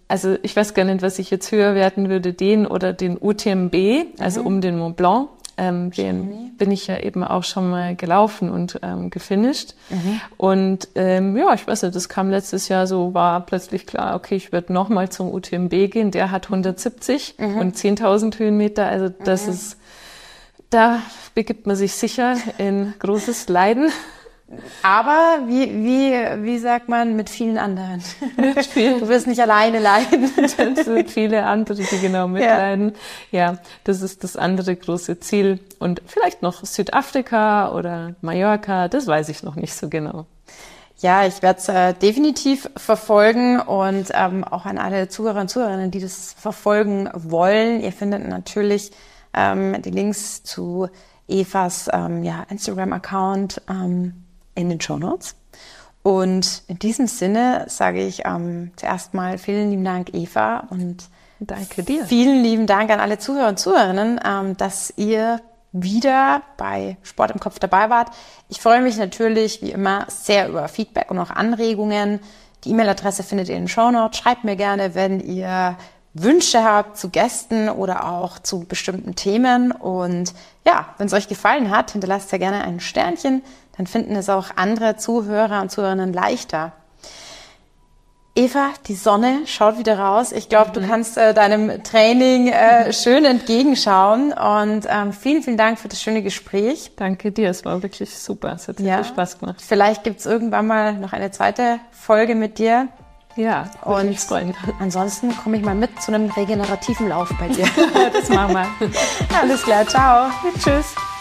also ich weiß gar nicht, was ich jetzt höher werten würde, den oder den U T M B, also mhm. um den Mont Blanc. Ähm, den bin ich ja eben auch schon mal gelaufen und ähm, gefinisht. Mhm. Und ähm, ja, ich weiß nicht, das kam letztes Jahr so, war plötzlich klar, okay, ich werde nochmal zum U T M B gehen. Der hat hundertsiebzig mhm. und zehntausend Höhenmeter. Also das mhm. ist, da begibt man sich sicher in großes Leiden. Aber wie, wie, wie sagt man, mit vielen anderen. Du wirst nicht alleine leiden. Das sind viele andere, die genau mitleiden. Ja. ja, das ist das andere große Ziel. Und vielleicht noch Südafrika oder Mallorca, das weiß ich noch nicht so genau. Ja, ich werde es äh, definitiv verfolgen und ähm, auch an alle Zuhörer und Zuhörerinnen, die das verfolgen wollen. Ihr findet natürlich ähm, die Links zu Evas ähm, ja, Instagram-Account ähm, in den Shownotes. Und in diesem Sinne sage ich ähm, zuerst mal vielen lieben Dank, Eva, und danke dir. Vielen lieben Dank an alle Zuhörer und Zuhörerinnen, ähm, dass ihr wieder bei Sport im Kopf dabei wart. Ich freue mich natürlich wie immer sehr über Feedback und auch Anregungen. Die E-Mail-Adresse findet ihr in den Shownotes. Schreibt mir gerne, wenn ihr Wünsche habt zu Gästen oder auch zu bestimmten Themen. Und ja, wenn es euch gefallen hat, hinterlasst ja gerne ein Sternchen. Dann finden es auch andere Zuhörer und Zuhörerinnen leichter. Eva, die Sonne schaut wieder raus. Ich glaube, mhm. du kannst äh, deinem Training äh, schön entgegenschauen. Und ähm, vielen, vielen Dank für das schöne Gespräch. Danke dir, es war wirklich super. Es hat ja. viel Spaß gemacht. Vielleicht gibt es irgendwann mal noch eine zweite Folge mit dir. Ja, und mich freuen. Ansonsten komme ich mal mit zu einem regenerativen Lauf bei dir. Das machen wir. Alles klar, ciao. Tschüss.